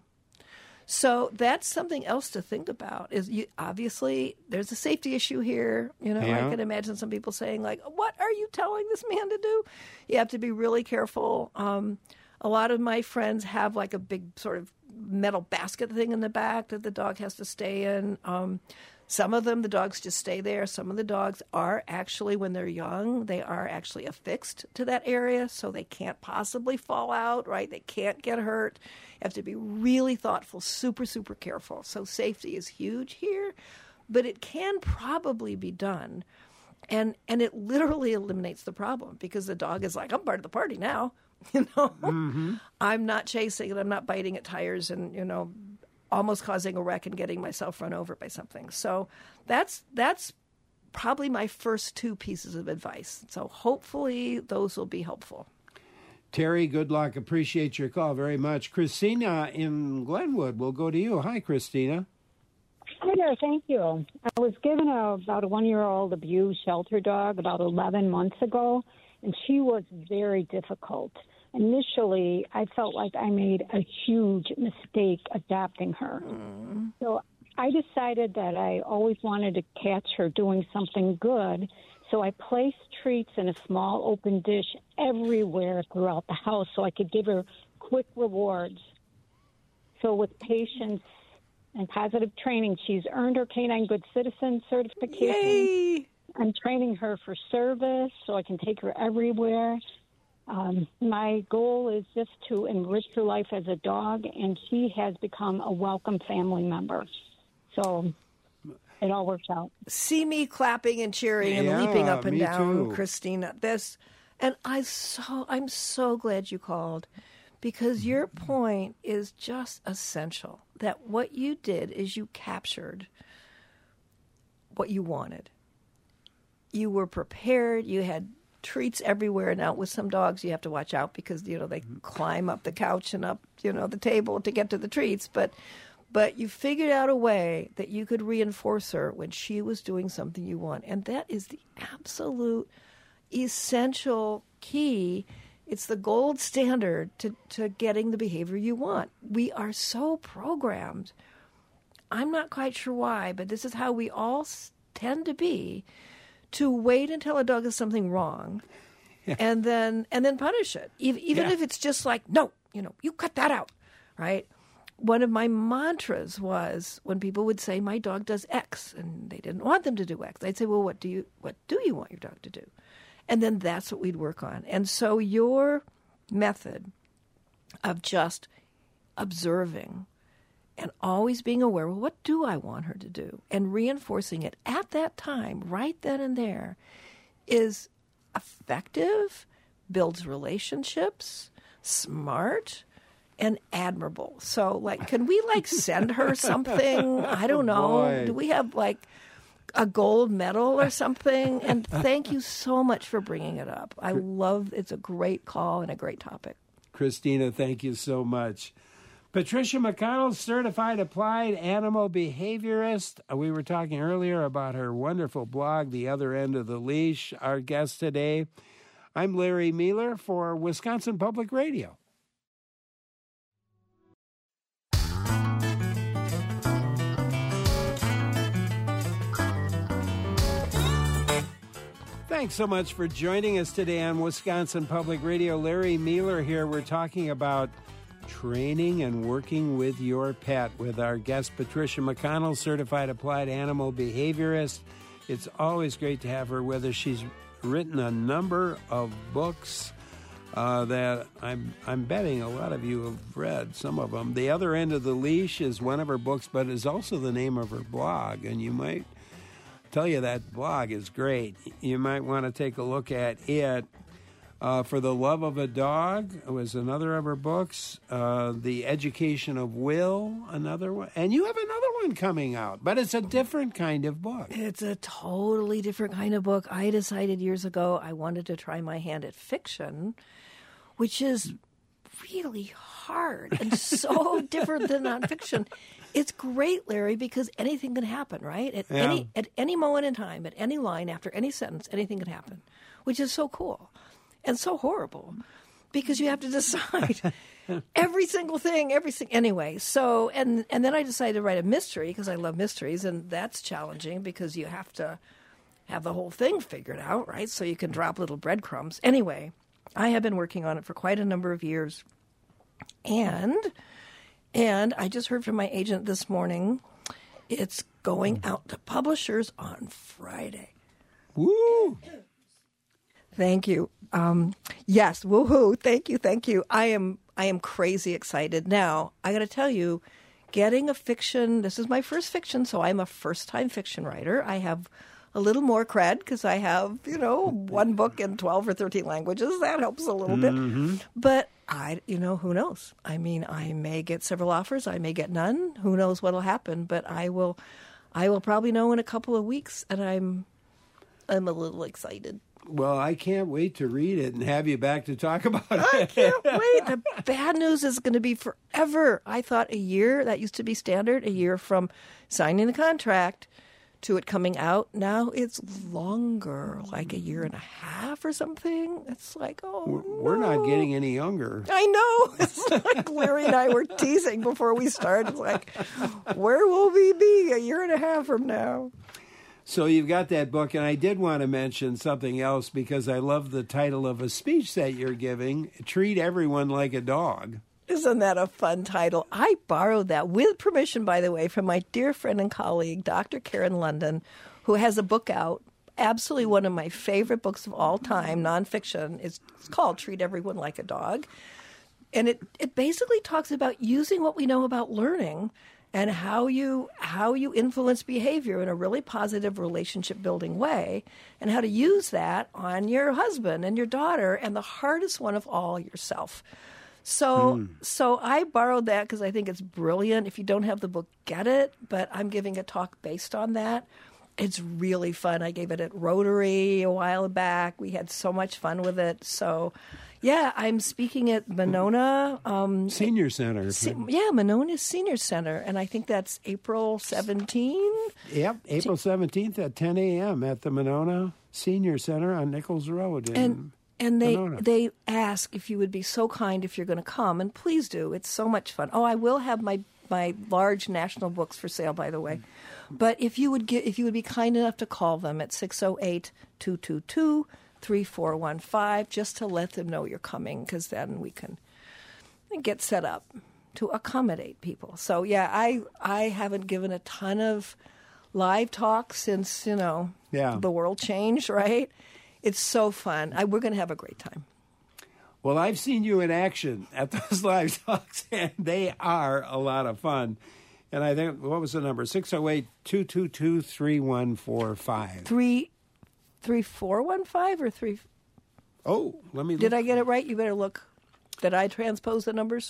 So that's something else to think about. Is you, obviously there's a safety issue here. You know, yeah. I can imagine some people saying like, "What are you telling this man to do?" You have to be really careful. Um, a lot of my friends have like a big sort of metal basket thing in the back that the dog has to stay in. Um, Some of them, the dogs just stay there. Some of the dogs are actually, when they're young, they are actually affixed to that area, so they can't possibly fall out, right? They can't get hurt. You have to be really thoughtful, super, super careful. So safety is huge here, but it can probably be done. And and it literally eliminates the problem, because the dog is like, I'm part of the party now. You know, mm-hmm. I'm not chasing and I'm not biting at tires and, you know, almost causing a wreck and getting myself run over by something. So that's that's probably my first two pieces of advice. So hopefully those will be helpful. Terry, good luck. Appreciate your call very much. Christina in Glenwood, we'll go to you. Hi, Christina. Hi there. Thank you. I was given a, about a one-year-old abused shelter dog about eleven months ago, and she was very difficult. Initially, I felt like I made a huge mistake adopting her. Mm. So I decided that I always wanted to catch her doing something good. So I placed treats in a small open dish everywhere throughout the house so I could give her quick rewards. So with patience and positive training, she's earned her Canine Good Citizen certification. Yay! I'm training her for service so I can take her everywhere. Um, my goal is just to enrich her life as a dog, and she has become a welcome family member. So it all works out. See me clapping and cheering and yeah, leaping up and down, too. Christina. This, and I so I'm so glad you called, because your point is just essential. That what you did is you captured what you wanted. You were prepared. You had treats everywhere. Now with some dogs you have to watch out, because you know they climb up the couch and up you know the table to get to the treats, but but you figured out a way that you could reinforce her when she was doing something you want, and that is the absolute essential key. It's the gold standard to, to getting the behavior you want. We are so programmed. I'm not quite sure why, but this is how we all tend to be, to wait until a dog does something wrong, yeah. and then and then punish it, even, even yeah. if it's just like, no, you know, you cut that out, right? One of my mantras was when people would say, my dog does X, and they didn't want them to do X. I'd say, well, what do you what do you want your dog to do? And then that's what we'd work on. And so your method of just observing and always being aware, well, what do I want her to do? And reinforcing it at that time, right then and there, is effective, builds relationships, smart, and admirable. So, like, can we, like, send her something? I don't know. Boy. Do we have, like, a gold medal or something? And thank you so much for bringing it up. I love, it's a great call and a great topic. Christina, thank you so much. Patricia McConnell, certified applied animal behaviorist. We were talking earlier about her wonderful blog, The Other End of the Leash. Our guest today. I'm Larry Mueller for Wisconsin Public Radio. Thanks so much for joining us today on Wisconsin Public Radio. Larry Mueller here. We're talking about training and working with your pet with our guest, Patricia McConnell, certified applied animal behaviorist. It's always great to have her with us. She's written a number of books uh, that I'm I'm betting a lot of you have read, some of them. The Other End of the Leash is one of her books, but is also the name of her blog, and you might tell you that blog is great. You might want to take a look at it. Uh, For the Love of a Dog was another of her books. Uh, the Education of Will, another one. And you have another one coming out, but it's a different kind of book. It's a totally different kind of book. I decided years ago I wanted to try my hand at fiction, which is really hard and so different than nonfiction. It's great, Larry, because anything can happen, right? At Yeah. any at any moment in time, at any line, after any sentence, anything can happen, which is so cool and so horrible because you have to decide every single thing, everything. Anyway, so, and, and then I decided to write a mystery because I love mysteries, and that's challenging because you have to have the whole thing figured out, right? So you can drop little breadcrumbs. Anyway, I have been working on it for quite a number of years, and... And I just heard from my agent this morning, it's going out to publishers on Friday. Woo! Thank you. Um, yes, woohoo! Thank you, thank you. I am I am crazy excited. Now, I got to tell you, getting a fiction, this is my first fiction, so I'm a first-time fiction writer. I have a little more cred because I have, you know, one book in twelve or thirteen languages. That helps a little Mm-hmm. bit. But, I, you know, who knows? I mean, I may get several offers. I may get none. Who knows what will happen? But I will I will probably know in a couple of weeks, and I'm I'm a little excited. Well, I can't wait to read it and have you back to talk about it. I can't wait. The bad news is going to be forever. I thought a year, that used to be standard, a year from signing the contract to it coming out. Now it's longer, like a year and a half or something. It's like, oh, We're, we're no. not getting any younger. I know. It's like Larry and I were teasing before we started. It's like, where will we be a year and a half from now? So you've got that book, and I did want to mention something else because I love the title of a speech that you're giving, Treat Everyone Like a Dog. Isn't that a fun title? I borrowed that, with permission, by the way, from my dear friend and colleague, Doctor Karen London, who has a book out, absolutely one of my favorite books of all time, nonfiction. It's, it's called Treat Everyone Like a Dog. And it, it basically talks about using what we know about learning and how you how you influence behavior in a really positive relationship-building way, and how to use that on your husband and your daughter, and the hardest one of all, yourself. So mm. so I borrowed that because I think it's brilliant. If you don't have the book, get it. But I'm giving a talk based on that. It's really fun. I gave it at Rotary a while back. We had so much fun with it. So, yeah, I'm speaking at Monona. Um, Senior Center. Se- yeah, Monona Senior Center. And I think that's April seventeenth. Yep, April seventeenth at ten a.m. at the Monona Senior Center on Nichols Road. In and and they, Monona. they ask if you would be so kind if you're going to come. And please do. It's so much fun. Oh, I will have my, my large national books for sale, by the way. But if you would get, if you would be kind enough to call them at six oh eight, two two two, three four one five, just to let them know you're coming, because then we can get set up to accommodate people. So, yeah, I I haven't given a ton of live talks since, you know, yeah. the world changed, right? It's so fun. I, we're going to have a great time. Well, I've seen you in action at those live talks, and they are a lot of fun. And I think, what was the number? six oh eight, two two two, three one four five. Three, three, four, one, five, or three? Oh, let me look. Did I get it right? You better look. Did I transpose the numbers?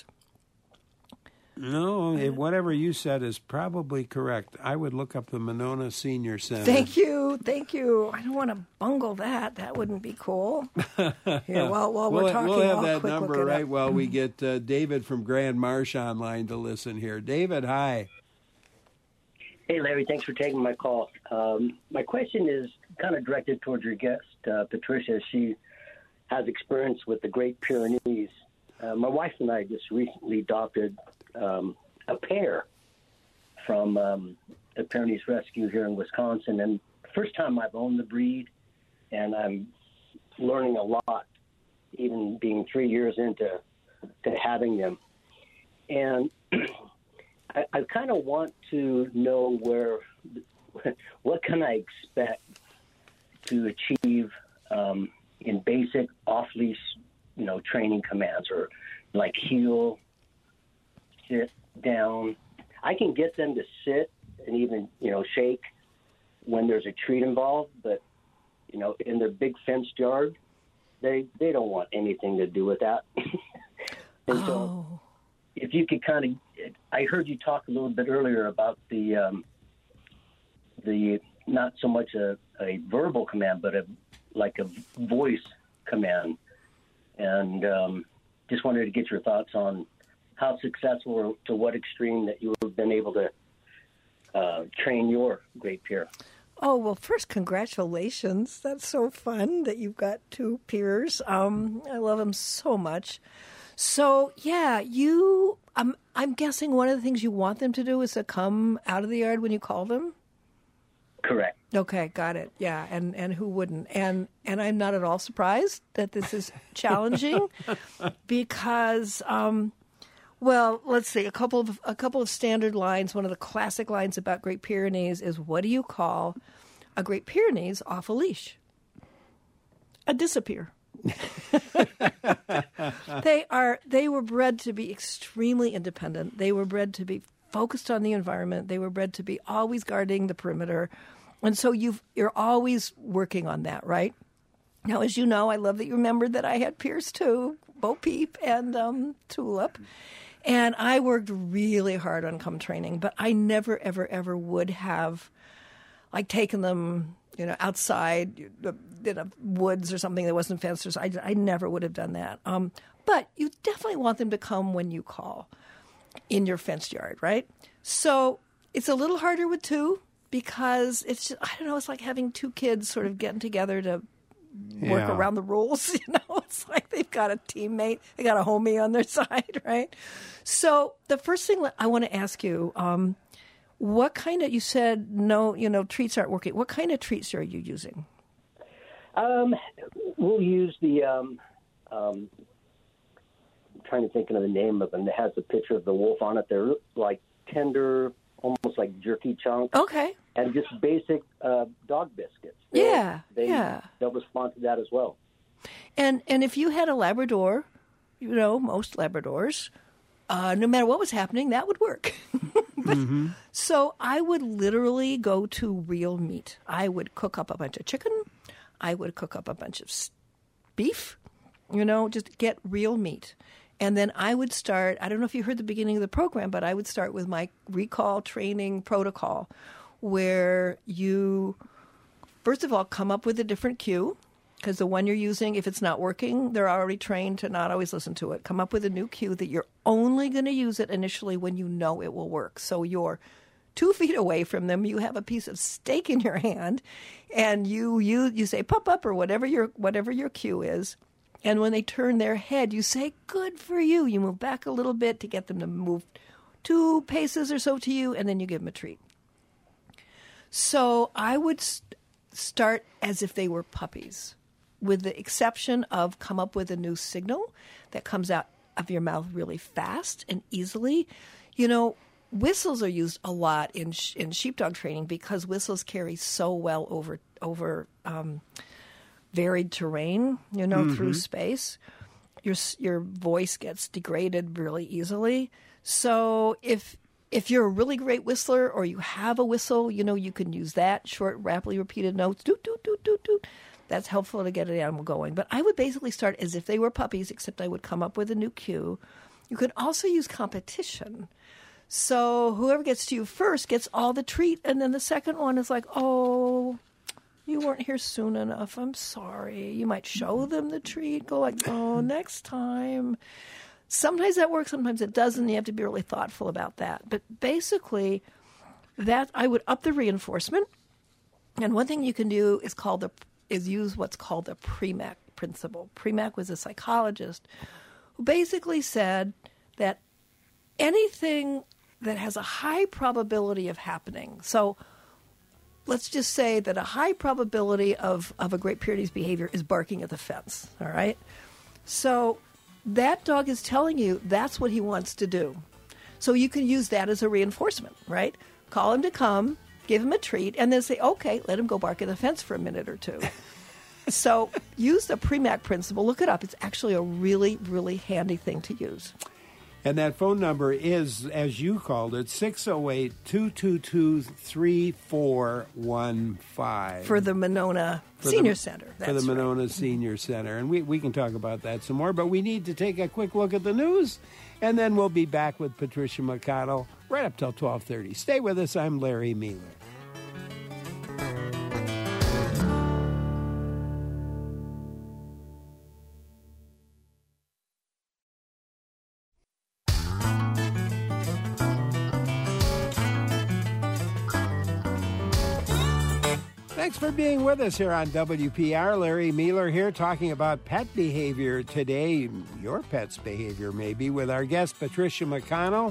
No, it, whatever you said is probably correct. I would look up the Monona Senior Center. Thank you, thank you. I don't want to bungle that. That wouldn't be cool. Here, while, while we're we'll, talking, we'll have I'll that quick number look it right up. while we get uh, David from Grand Marsh online to listen here. David, hi. Hey, Larry, thanks for taking my call. Um, my question is kind of directed towards your guest, uh, Patricia. She has experience with the Great Pyrenees. Uh, my wife and I just recently adopted um, a pair from um, the Pyrenees Rescue here in Wisconsin. And first time I've owned the breed, and I'm learning a lot, even being three years into to having them. And I, I kind of want to know where, what can I expect to achieve um, in basic off-leash, you know, training commands, or like heel, sit, down. I can get them to sit and even, you know, shake when there's a treat involved, but, you know, in their big fenced yard, they they don't want anything to do with that. and oh. so if you could kind of, I heard you talk a little bit earlier about the, um, the not so much a, a verbal command, but a like a voice command. And um, just wanted to get your thoughts on how successful or to what extreme that you have been able to uh, train your Great Pyr. Oh, well, first, congratulations. That's so fun that you've got two peers. Um, I love them so much. So, yeah, you, I'm, I'm guessing one of the things you want them to do is to come out of the yard when you call them? Correct. Okay, got it. Yeah, and, and who wouldn't? And and I'm not at all surprised that this is challenging because, um, well, let's see, a couple of a couple of standard lines. One of the classic lines about Great Pyrenees is, what do you call a Great Pyrenees off a leash? A disappear. they are they were bred to be extremely independent. They were bred to be focused on the environment. They were bred to be always guarding the perimeter. And so you've, you're always working on that, right? Now, as you know, I love that you remembered that I had peers too, Bo Peep and um, Tulip. And I worked really hard on come training, but I never, ever, ever would have like taken them, you know, outside in a woods or something that wasn't fenced. Or so. I, I never would have done that. Um, but you definitely want them to come when you call in your fenced yard, right? So it's a little harder with two because it's just, I don't know, it's like having two kids sort of getting together to work Yeah. around the rules. You know, it's like they've got a teammate, they got a homie on their side, right? So the first thing I want to ask you, um, what kind of, you said no, you know, treats aren't working. What kind of treats are you using? Um, we'll use the, um, um, I'm trying to think of the name of them. It has a picture of the wolf on it. They're like tender, almost like jerky chunks. Okay. And just basic uh, dog biscuits. They'll, Yeah, they, yeah. They'll respond to that as well. And and if you had a Labrador, you know, most Labradors, uh, no matter what was happening, that would work. but, mm-hmm. So I would literally go to real meat. I would cook up a bunch of chicken. I would cook up a bunch of beef, you know, just get real meat. And then I would start, I don't know if you heard the beginning of the program, but I would start with my recall training protocol where you, first of all, come up with a different cue, because the one you're using, if it's not working, they're already trained to not always listen to it. Come up with a new cue that you're only going to use it initially when you know it will work. So you're two feet away from them, you have a piece of steak in your hand, and you you, you say, pop up, or whatever your whatever your cue is. And when they turn their head, you say, good for you. You move back a little bit to get them to move two paces or so to you, and then you give them a treat. So I would st- start as if they were puppies, with the exception of come up with a new signal that comes out of your mouth really fast and easily. You know, whistles are used a lot in sh- in sheepdog training because whistles carry so well over over um, varied terrain, you know, mm-hmm. through space. Your your voice gets degraded really easily. So if if you're a really great whistler or you have a whistle, you know, you can use that, short, rapidly repeated notes, doot, doot, doot, doot, doot. That's helpful to get an animal going. But I would basically start as if they were puppies, except I would come up with a new cue. You could also use competition. So whoever gets to you first gets all the treat, and then the second one is like, oh, you weren't here soon enough. I'm sorry. You might show them the treat. Go like, oh, next time. Sometimes that works. Sometimes it doesn't. You have to be really thoughtful about that. But basically, that I would up the reinforcement. And one thing you can do is called the is use what's called the Premack principle. Premack was a psychologist who basically said that anything that has a high probability of happening. So let's just say that a high probability of, of a Great Pyrenees behavior is barking at the fence, all right? So that dog is telling you that's what he wants to do. So you can use that as a reinforcement, right? Call him to come, give him a treat, and then say, okay, let him go bark at the fence for a minute or two. So use the Premack principle. Look it up. It's actually a really, really handy thing to use. And that phone number is, as you called it, six oh eight, two two two, three four one five. For the Monona for Senior the, Center. That's for the Monona right. Senior Center. And we, we can talk about that some more, but we need to take a quick look at the news, and then we'll be back with Patricia McConnell right up till twelve thirty. Stay with us. I'm Larry Mealer. Thanks for being with us here on W P R. Larry Mealer here talking about pet behavior today, your pet's behavior maybe, with our guest Patricia McConnell.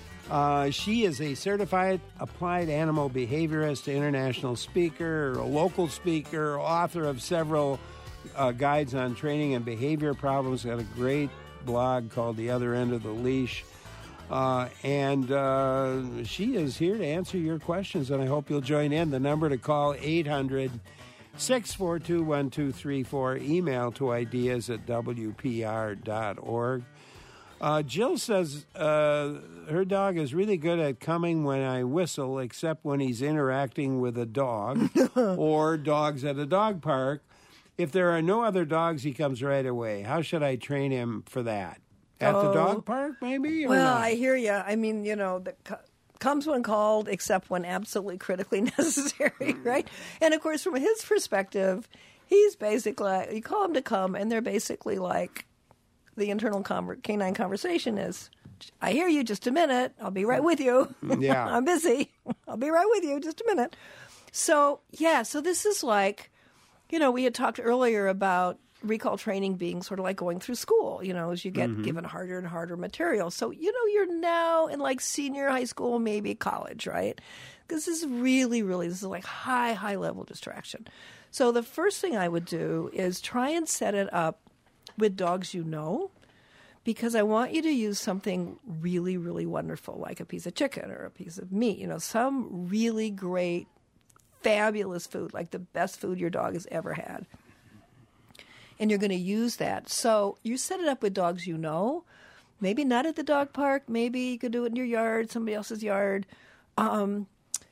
Uh, she is a certified applied animal behaviorist, international speaker, a local speaker, author of several uh, guides on training and behavior problems. Got a great blog called The Other End of the Leash. Uh, and uh, she is here to answer your questions, and I hope you'll join in. The number to call, eight hundred, six four two, one two three four. Email to ideas at w p r dot org. Uh, Jill says uh, her dog is really good at coming when I whistle, except when he's interacting with a dog or dogs at a dog park. If there are no other dogs, he comes right away. How should I train him for that? At oh. the dog park, maybe? Or well, not? I hear you. I mean, you know, the comes when called, except when absolutely critically necessary, right? And, of course, from his perspective, he's basically, you call him to come, and they're basically like, the internal conver- canine conversation is, I hear you, just a minute. I'll be right with you. Yeah. I'm busy. I'll be right with you, just a minute. So, yeah, so this is like, you know, we had talked earlier about recall training being sort of like going through school, you know, as you get mm-hmm. given harder and harder material. So, you know, you're now in like senior high school, maybe college, right? Because this is really, really, this is like high, high level distraction. So the first thing I would do is try and set it up with dogs you know, because I want you to use something really, really wonderful, like a piece of chicken or a piece of meat, you know, some really great, fabulous food, like the best food your dog has ever had. And you're going to use that. So you set it up with dogs you know, maybe not at the dog park, maybe you could do it in your yard, somebody else's yard. Um,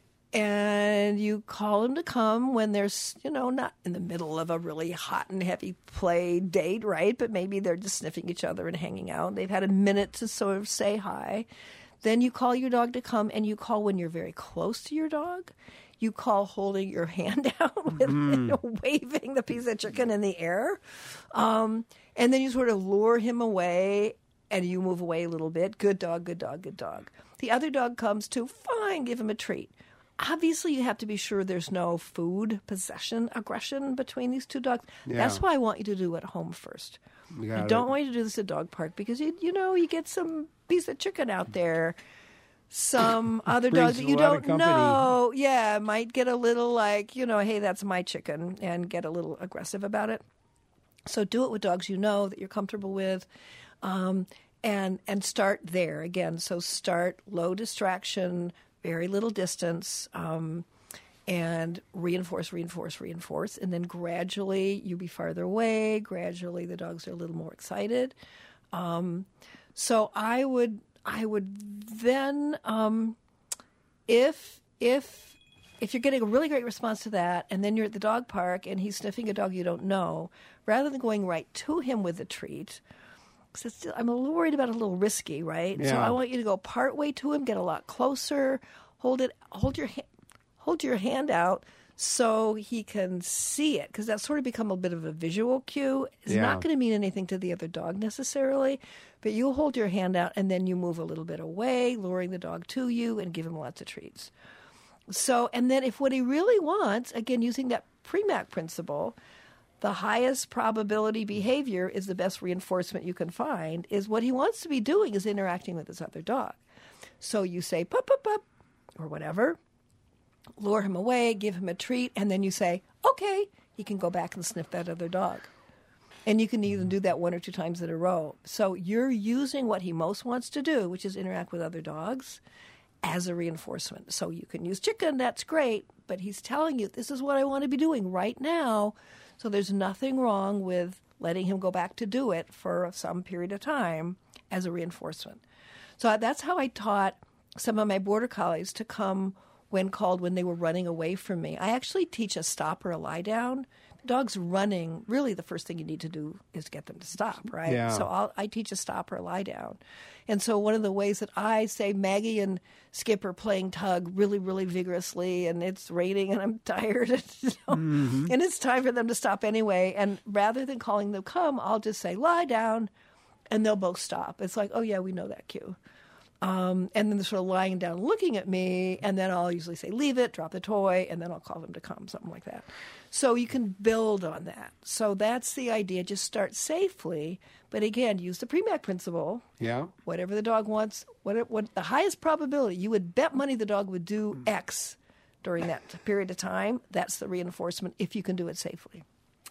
and you call them to come when there's, you know, not in the middle of a really hot and heavy play date, right? But maybe they're just sniffing each other and hanging out. They've had a minute to sort of say hi. Then you call your dog to come, and you call when you're very close to your dog. You call holding your hand out with mm. you know, waving the piece of chicken in the air. Um, and then you sort of lure him away, and you move away a little bit. Good dog, good dog, good dog. The other dog comes to, fine, give him a treat. Obviously, you have to be sure there's no food, possession, aggression between these two dogs. Yeah. That's why I want you to do it at home first. You I don't it. want you to do this at dog park because, you, you know, you get some piece of chicken out there. Some other dogs that you don't know, yeah, might get a little like, you know, hey, that's my chicken, and get a little aggressive about it. So do it with dogs you know that you're comfortable with, um, and and start there again. So start low distraction, very little distance, um, and reinforce, reinforce, reinforce, and then gradually you be farther away. Gradually, the dogs are a little more excited. Um, so I would. I would then, um, if if if you're getting a really great response to that, and then you're at the dog park and he's sniffing a dog you don't know, rather than going right to him with the treat, because it's still, I'm a little worried about it, a little risky, right? Yeah. So I want you to go part way to him, get a lot closer, hold it, hold your ha- hold your hand out so he can see it, because that's sort of become a bit of a visual cue. It's Yeah. not going to mean anything to the other dog necessarily, but you hold your hand out and then you move a little bit away, luring the dog to you and give him lots of treats. So, and then if what he really wants, again, using that Premack principle, the highest probability behavior is the best reinforcement you can find, is what he wants to be doing is interacting with his other dog. So you say, pup, pup, pup, or whatever, lure him away, give him a treat, and then you say, okay, he can go back and sniff that other dog. And you can even do that one or two times in a row. So you're using what he most wants to do, which is interact with other dogs, as a reinforcement. So you can use chicken, that's great, but he's telling you, this is what I want to be doing right now. So there's nothing wrong with letting him go back to do it for some period of time as a reinforcement. So that's how I taught some of my border collies to come when called when they were running away from me. I actually teach a stop or a lie down. The dog's running, really the first thing you need to do is get them to stop, right? Yeah. So I'll, I teach a stop or a lie down. And so one of the ways that I say Maggie and Skip are playing tug really, really vigorously, and it's raining and I'm tired, and, you know, Mm-hmm. and it's time for them to stop anyway. And rather than calling them come, I'll just say lie down, and they'll both stop. It's like, oh yeah, we know that cue. Um, and then they're sort of lying down looking at me, and then I'll usually say, leave it, drop the toy, and then I'll call them to come, something like that. So you can build on that. So that's the idea. Just start safely, but again, use the Premack principle. Yeah. Whatever the dog wants, what, what the highest probability, you would bet money the dog would do X during that period of time. That's the reinforcement if you can do it safely.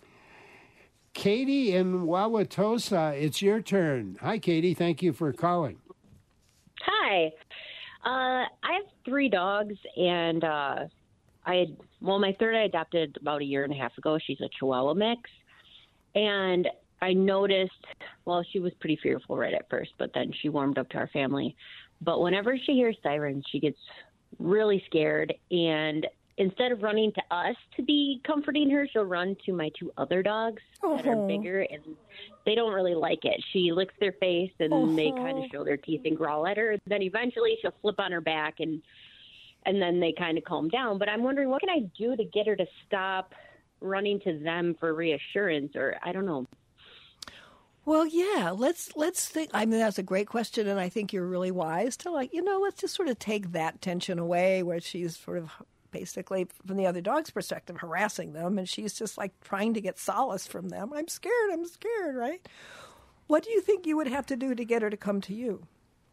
Katie in Wauwatosa, it's your turn. Hi, Katie. Thank you for calling. Hi. Uh, I have three dogs, and uh, I had, well, my third I adopted about a year and a half ago. She's a Chihuahua mix. And I noticed, well, she was pretty fearful right at first, but then she warmed up to our family. But whenever she hears sirens, she gets really scared. And instead of running to us to be comforting her, she'll run to my two other dogs that are Oh. bigger, and they don't really like it. She licks their face, and Oh. they kind of show their teeth and growl at her. Then eventually she'll flip on her back, and and then they kind of calm down. But I'm wondering, what can I do to get her to stop running to them for reassurance, or I don't know. Well, yeah, let's let's think. I mean, that's a great question, and I think you're really wise to, like, you know, let's just sort of take that tension away, where she's sort of basically, from the other dog's perspective, harassing them, and she's just like trying to get solace from them. I'm scared. I'm scared. Right? What do you think you would have to do to get her to come to you?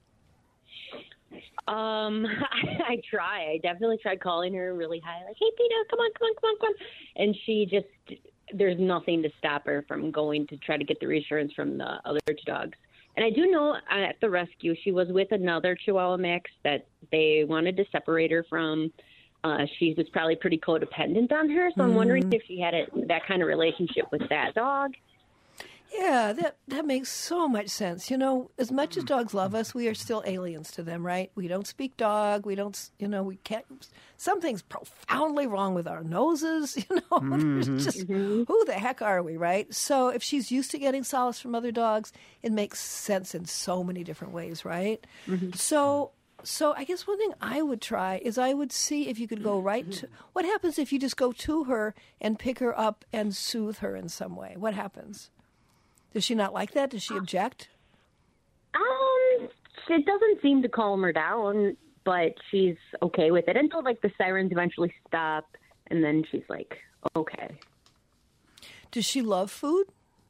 Um, I, I try. I definitely tried calling her really high, like, "Hey, Peter, come on, come on, come on, come on," and she just, there's nothing to stop her from going to try to get the reassurance from the other two dogs. And I do know at the rescue, she was with another Chihuahua mix that they wanted to separate her from. Uh, she was probably pretty codependent on her, so I'm wondering if she had a, that kind of relationship with that dog. Yeah, that that makes so much sense. You know, as much as dogs love us, we are still aliens to them, right? We don't speak dog. We don't, you know, we can't. Something's profoundly wrong with our noses. You know, Mm-hmm. There's just who the heck are we, right? So if she's used to getting solace from other dogs, it makes sense in so many different ways, right? So. So I guess one thing I would try is I would see if you could go right to, what happens if you just go to her and pick her up and soothe her in some way? What happens? Does she not like that? Does she object? Um, it doesn't seem to calm her down, but she's okay with it until, like, the sirens eventually stop, and then she's like, okay. Does she love food?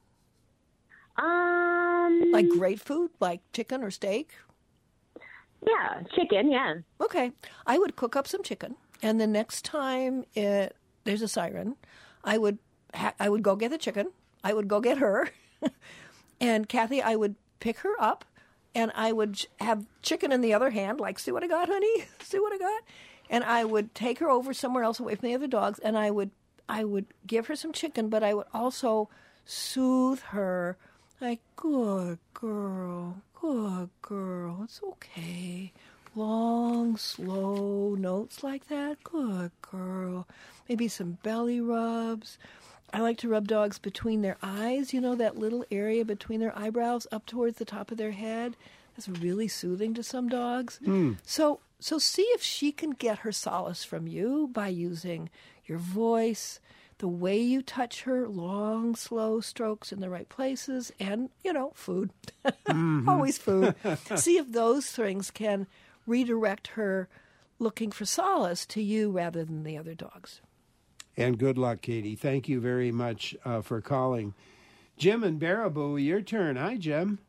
Um, Like great food, like chicken or steak? yeah, chicken, yeah. Okay. I would cook up some chicken, and the next time it, there's a siren, I would ha- I would go get the chicken. I would go get her. And Kathy, I would pick her up, and I would have chicken in the other hand, like, see what I got, honey? See what I got? And I would take her over somewhere else away from the other dogs, and I would I would give her some chicken, but I would also soothe her, like, good girl, good girl, it's okay. long, slow notes like that. Good girl. Maybe some belly rubs. I like to rub dogs between their eyes, you know, that little area between their eyebrows up towards the top of their head. That's really soothing to some dogs. Mm. So so see if she can get her solace from you by using your voice, the way you touch her, long, slow strokes in the right places, and, you know, food. Mm-hmm. Always food. See if those things can redirect her looking for solace to you rather than the other dogs. And good luck, Katie. Thank you very much uh, for calling. Jim and Baraboo, your turn. Hi, Jim.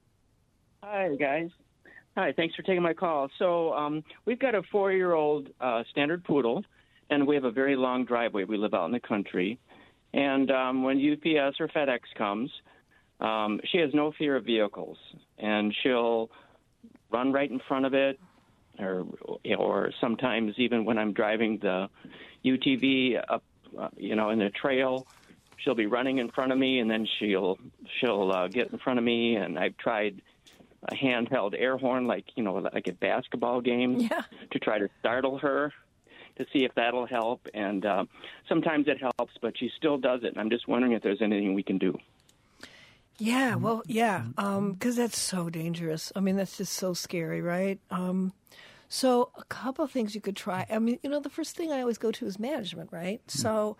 Hi, guys. Hi, thanks for taking my call. So um, we've got a four-year-old uh, standard poodle, and we have a very long driveway. We live out in the country. And um, when U P S or FedEx comes, um, she has no fear of vehicles, and she'll run right in front of it, or or sometimes even when I'm driving the U T V up, uh, you know, in the trail, she'll be running in front of me, and then she'll she'll uh, get in front of me. And I've tried a handheld air horn, like you know, like a basketball game, yeah. to try to startle her, to see if that'll help. And uh, sometimes it helps, but she still does it. And I'm just wondering if there's anything we can do. Yeah, well, yeah, because um, that's so dangerous. I mean, that's just so scary, right? Um, so a couple of things you could try. I mean, you know, the first thing I always go to is management, right? Mm-hmm. So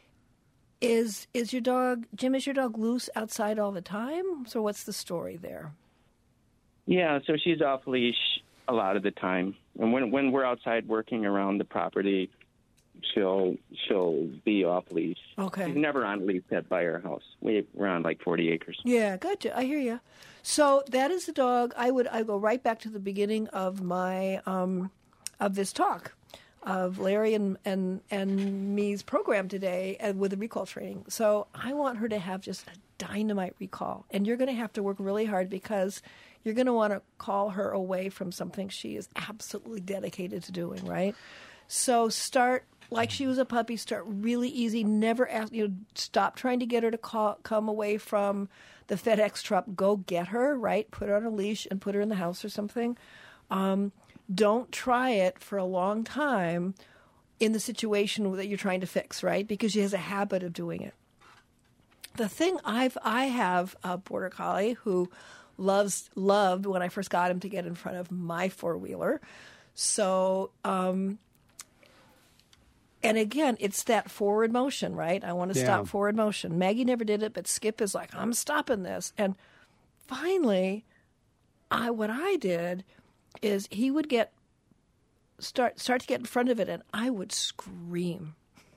is is your dog, Jim, is your dog loose outside all the time? So what's the story there? Yeah, so she's off leash a lot of the time. And when when we're outside working around the property, she'll she'll be off leash. Okay. She's never on leash pet by our house. We, we're on like forty acres. Yeah, gotcha. I hear you. So that is the dog. I would I go right back to the beginning of my um, of this talk of Larry and and and me's program today and with the recall training. So I want her to have just a dynamite recall, and you're going to have to work really hard because you're going to want to call her away from something she is absolutely dedicated to doing. Right. So start like she was a puppy. Start really easy. Never ask, you know, stop trying to get her to call, come away from the FedEx truck. Go get her, right? Put her on a leash and put her in the house or something. Um, don't try it for a long time in the situation that you're trying to fix, right? Because she has a habit of doing it. The thing I've I have a border collie who loves loved when I first got him to get in front of my four wheeler. So. Um, And again, it's that forward motion, right? I want to yeah. stop forward motion. Maggie never did it, but Skip is like, I'm stopping this. And finally, I what I did is he would get start start to get in front of it, and I would scream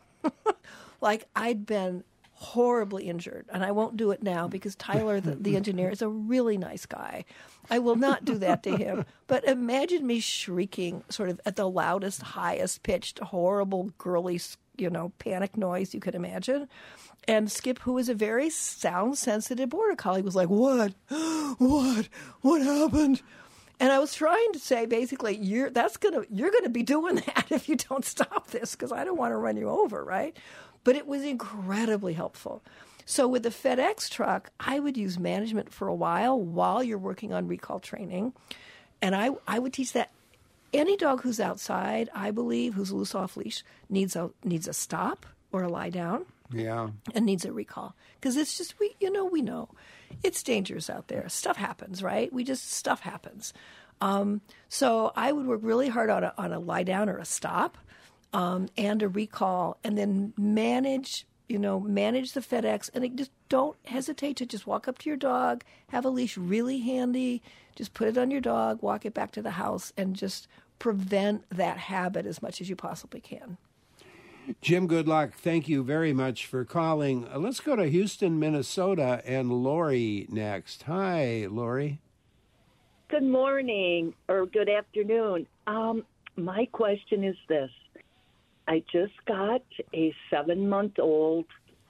like I'd been horribly injured. And I won't do it now because Tyler, the, the engineer, is a really nice guy. I will not do that to him. But imagine me shrieking sort of at the loudest, highest pitched, horrible, girly, you know, panic noise you could imagine. And Skip, who is a very sound-sensitive border collie, was like, what? What? What happened? And I was trying to say, basically, you're that's gonna you're gonna be doing that if you don't stop this, because I don't want to run you over, right? But it was incredibly helpful. So with the FedEx truck, I would use management for a while while you're working on recall training. And I, I would teach that any dog who's outside, I believe, who's loose off leash, needs a needs a stop or a lie down. Yeah. And needs a recall. Because it's just, we you know, we know. It's dangerous out there. Stuff happens, right? We just, stuff happens. Um, so I would work really hard on a, on a lie down or a stop. Um, and a recall, and then manage, you know, manage the FedEx, and it just don't hesitate to just walk up to your dog, have a leash really handy, just put it on your dog, walk it back to the house, and just prevent that habit as much as you possibly can. Jim, good luck. Thank you very much for calling. Uh, let's go to Houston, Minnesota, and Lori next. Hi, Lori. Good morning, or good afternoon. Um, my question is this. I just got a seven-month-old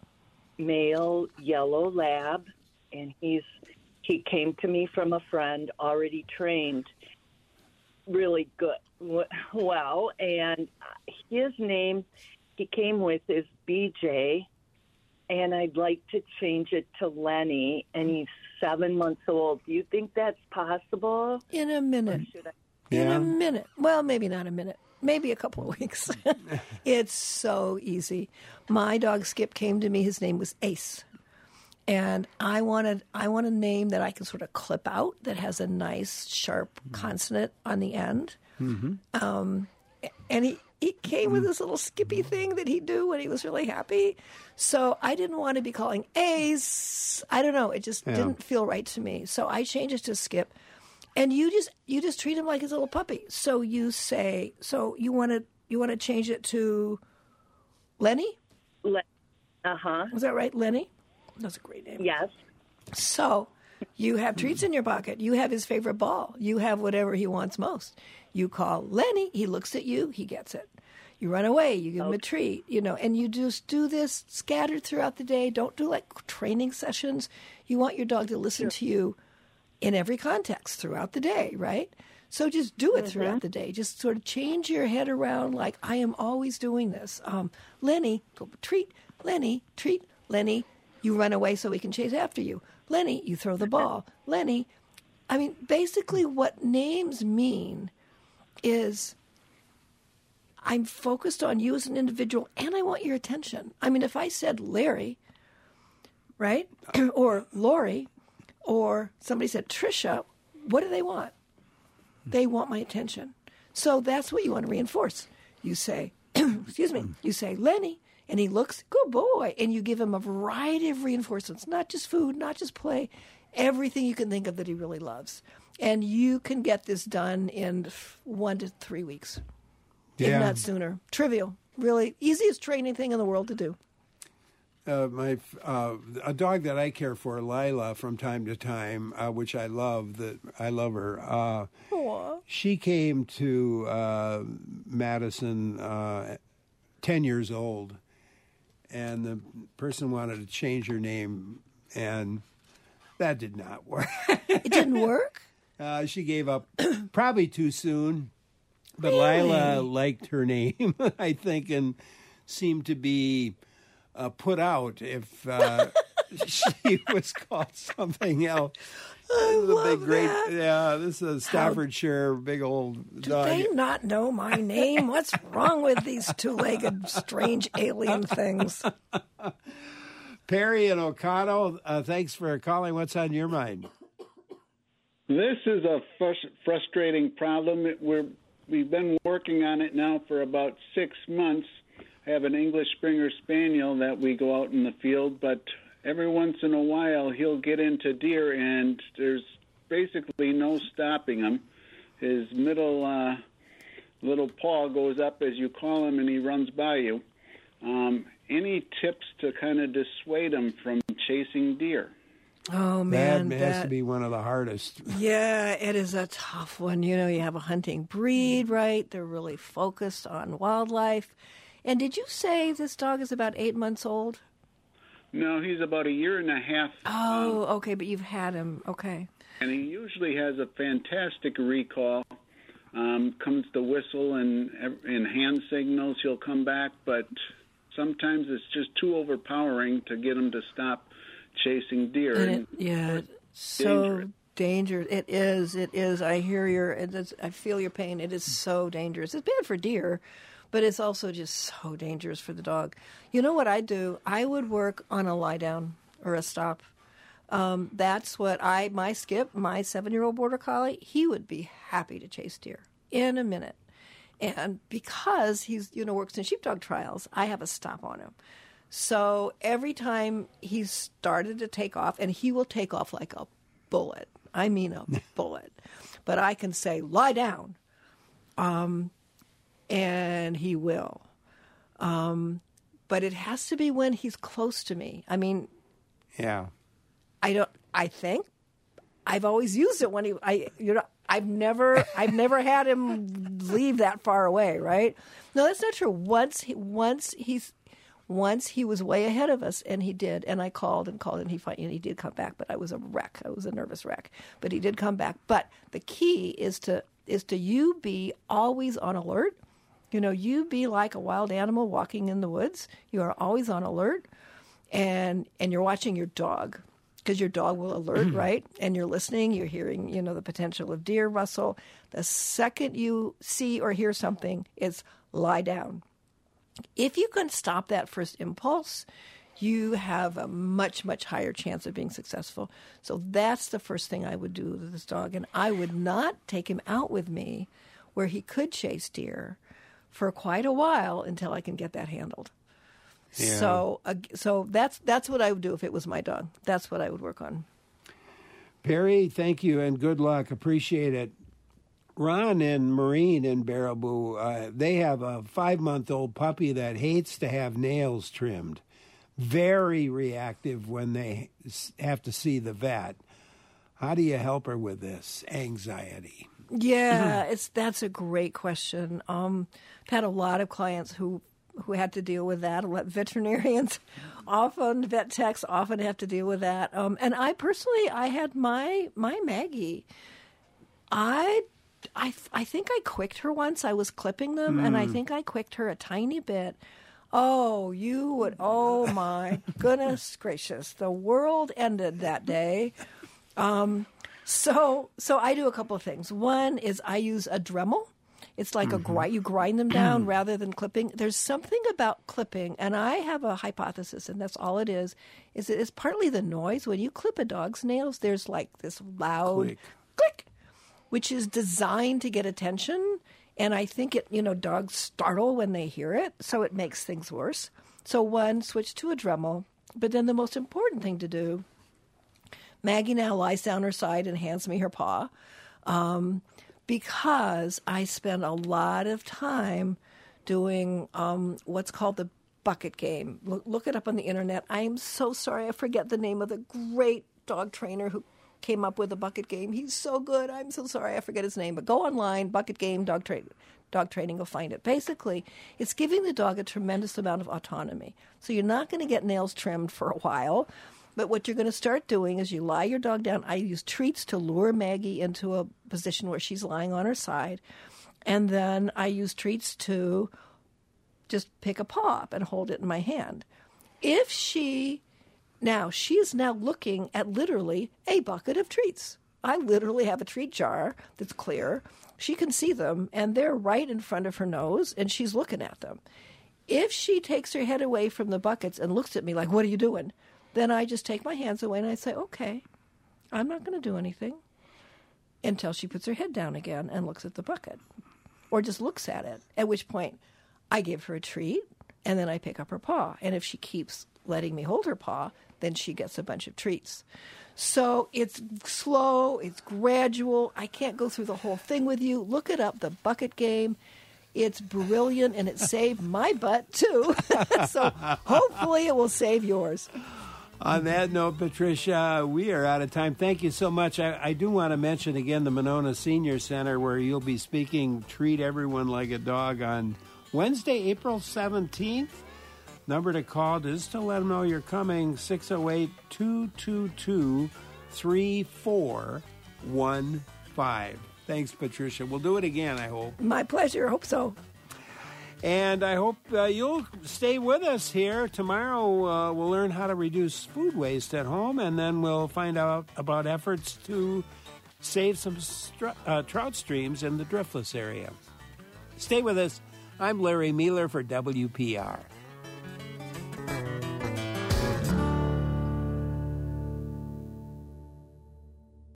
male yellow lab, and he's he came to me from a friend, already trained, really good, well, and his name he came with is B J, and I'd like to change it to Lenny, and he's seven months old. Do you think that's possible? In a minute. in Yeah. a minute. Well, maybe not a minute. Maybe a couple of weeks. It's so easy. My dog Skip came to me. His name was Ace. And I wanted I want a name that I can sort of clip out that has a nice, sharp consonant on the end. Mm-hmm. Um, and he, he came with this little skippy thing that he'd do when he was really happy. So I didn't want to be calling Ace. I don't know. It just Yeah. didn't feel right to me. So I changed it to Skip. And you just you just treat him like his little puppy. So you say, so you want to you want to change it to Lenny? Le- uh-huh. Was that right, Lenny? That's a great name. Yes. So you have treats in your pocket. You have his favorite ball. You have whatever he wants most. You call Lenny. He looks at you. He gets it. You run away. You give him a treat, you know, and you just do this scattered throughout the day. Don't do like training sessions. You want your dog to listen to you in every context throughout the day, right? So just do it throughout the day. Just sort of change your head around like, I am always doing this. Um, Lenny, go treat. Lenny, treat. Lenny, you run away so he can chase after you. Lenny, you throw the ball. Lenny, I mean, basically what names mean is I'm focused on you as an individual and I want your attention. I mean, if I said Larry, right, or Lori, or somebody said Trisha, what do they want? They want my attention. So that's what you want to reinforce. You say, excuse me, you say, Lenny, and he looks, good boy, and you give him a variety of reinforcements, not just food, not just play, everything you can think of that he really loves. And you can get this done in one to three weeks, Yeah. if not sooner. Trivial, really easiest training thing in the world to do. Uh, my uh, a dog that I care for, Lila, from time to time, uh, which I love. That I love her. Uh, she came to uh, Madison uh, ten years old, and the person wanted to change her name, and that did not work. It didn't work? Uh, she gave up probably too soon, but Really? Lila liked her name, I think, and seemed to be uh, put out if uh, she was called something else. I This is a love big, great, that. yeah. This is a Staffordshire, big old Do dog. they not know my name? What's wrong with these two-legged, strange alien things? Perry and Ocado, uh, thanks for calling. What's on your mind? This is a frus- frustrating problem. We're, we've been working on it now for about six months. I have an English Springer Spaniel that we go out in the field, but every once in a while he'll get into deer, and there's basically no stopping him. His middle uh, little paw goes up as you call him, and he runs by you. Um, any tips to kind of dissuade him from chasing deer? Oh, man. That has that- to be one of the hardest. Yeah, it is a tough one. You know, you have a hunting breed, right? They're really focused on wildlife. And did you say this dog is about eight months old? No, he's about a year and a half. Oh, okay, but you've had him. Okay. And he usually has a fantastic recall. Um, comes to whistle and in hand signals, he'll come back, but sometimes it's just too overpowering to get him to stop chasing deer. And it, And yeah, it's so dangerous. It is. It is. I hear your. It is, I feel your pain. It is so dangerous. It's bad for deer, but it's also just so dangerous for the dog. You know what I do? I would work on a lie down or a stop. Um, that's what I. My Skip, my seven-year-old border collie, he would be happy to chase deer in a minute. And because he's, you know, works in sheepdog trials, I have a stop on him. So every time he's started to take off, and he will take off like a bullet. I mean a bullet. But I can say, lie down. Um, and he will. Um, but it has to be when he's close to me. I mean, Yeah. I don't, I think I've always used it when he, I, you know, I've never, I've never had him leave that far away, right? No, that's not true. Once he, once he's, once he was way ahead of us, and he did, and I called and called, and he finally, and he did come back, but I was a wreck. I was a nervous wreck, but he did come back. But the key is to, is to you be always on alert. You know, you be like a wild animal walking in the woods. You are always on alert, and, and you're watching your dog. because your dog will alert, right? And you're listening, you're hearing, you know, the potential of deer rustle. The second you see or hear something, it's lie down. If you can stop that first impulse, you have a much, much higher chance of being successful. So that's the first thing I would do with this dog. And I would not take him out with me where he could chase deer for quite a while until I can get that handled. Yeah. So uh, so that's that's what I would do if it was my dog. That's what I would work on. Perry, thank you and good luck. Appreciate it. Ron and Maureen in Baraboo, uh, they have a five-month-old puppy that hates to have nails trimmed. Very reactive when they have to see the vet. How do you help her with this anxiety? Yeah, it's that's a great question. Um, I've had a lot of clients who who had to deal with that. Veterinarians often, vet techs often have to deal with that. Um, and I personally, I had my my Maggie. I, I, I think I quicked her once. I was clipping them, mm. and I think I quicked her a tiny bit. Oh, you would, oh my goodness gracious. The world ended that day. Um, so, so I do a couple of things. One is I use a Dremel. It's like mm-hmm. a grind, you grind them down rather than clipping. There's something about clipping, and I have a hypothesis, and that's all it is, is it's partly the noise. When you clip a dog's nails, there's like this loud click, click which is designed to get attention. And I think it, you know, dogs startle when they hear it, so it makes things worse. So one, switch to a Dremel. But then the most important thing to do, Maggie now lies down her side and hands me her paw, um, because I spend a lot of time doing um, what's called the bucket game. Look, look it up on the internet. I am so sorry, I forget the name of the great dog trainer who came up with the bucket game. He's so good. I'm so sorry, I forget his name. But go online, bucket game, dog, tra- dog training, you'll find it. Basically, it's giving the dog a tremendous amount of autonomy. So you're not going to get nails trimmed for a while. But what you're going to start doing is you lie your dog down. I use treats to lure Maggie into a position where she's lying on her side. And then I use treats to just pick a paw up and hold it in my hand. If she, now, she is now looking at literally a bucket of treats. I literally have a treat jar that's clear. She can see them, and they're right in front of her nose, and she's looking at them. If she takes her head away from the buckets and looks at me like, what are you doing? Then I just take my hands away and I say, okay, I'm not going to do anything until she puts her head down again and looks at the bucket or just looks at it, at which point I give her a treat and then I pick up her paw. And if she keeps letting me hold her paw, then she gets a bunch of treats. So it's slow, it's gradual. I can't go through the whole thing with you. Look it up, the bucket game. It's brilliant, and it saved my butt, too. So hopefully it will save yours. On that note, Patricia, we are out of time. Thank you so much. I, I do want to mention again the Monona Senior Center, where you'll be speaking Treat Everyone Like a Dog on Wednesday, April seventeenth. Number to call is to let them know you're coming, six oh eight, two two two, three four one five. Thanks, Patricia. We'll do it again, I hope. My pleasure. Hope so. And I hope uh, you'll stay with us here. Tomorrow uh, we'll learn how to reduce food waste at home, and then we'll find out about efforts to save some str- uh, trout streams in the Driftless area. Stay with us. I'm Larry Mealer for W P R.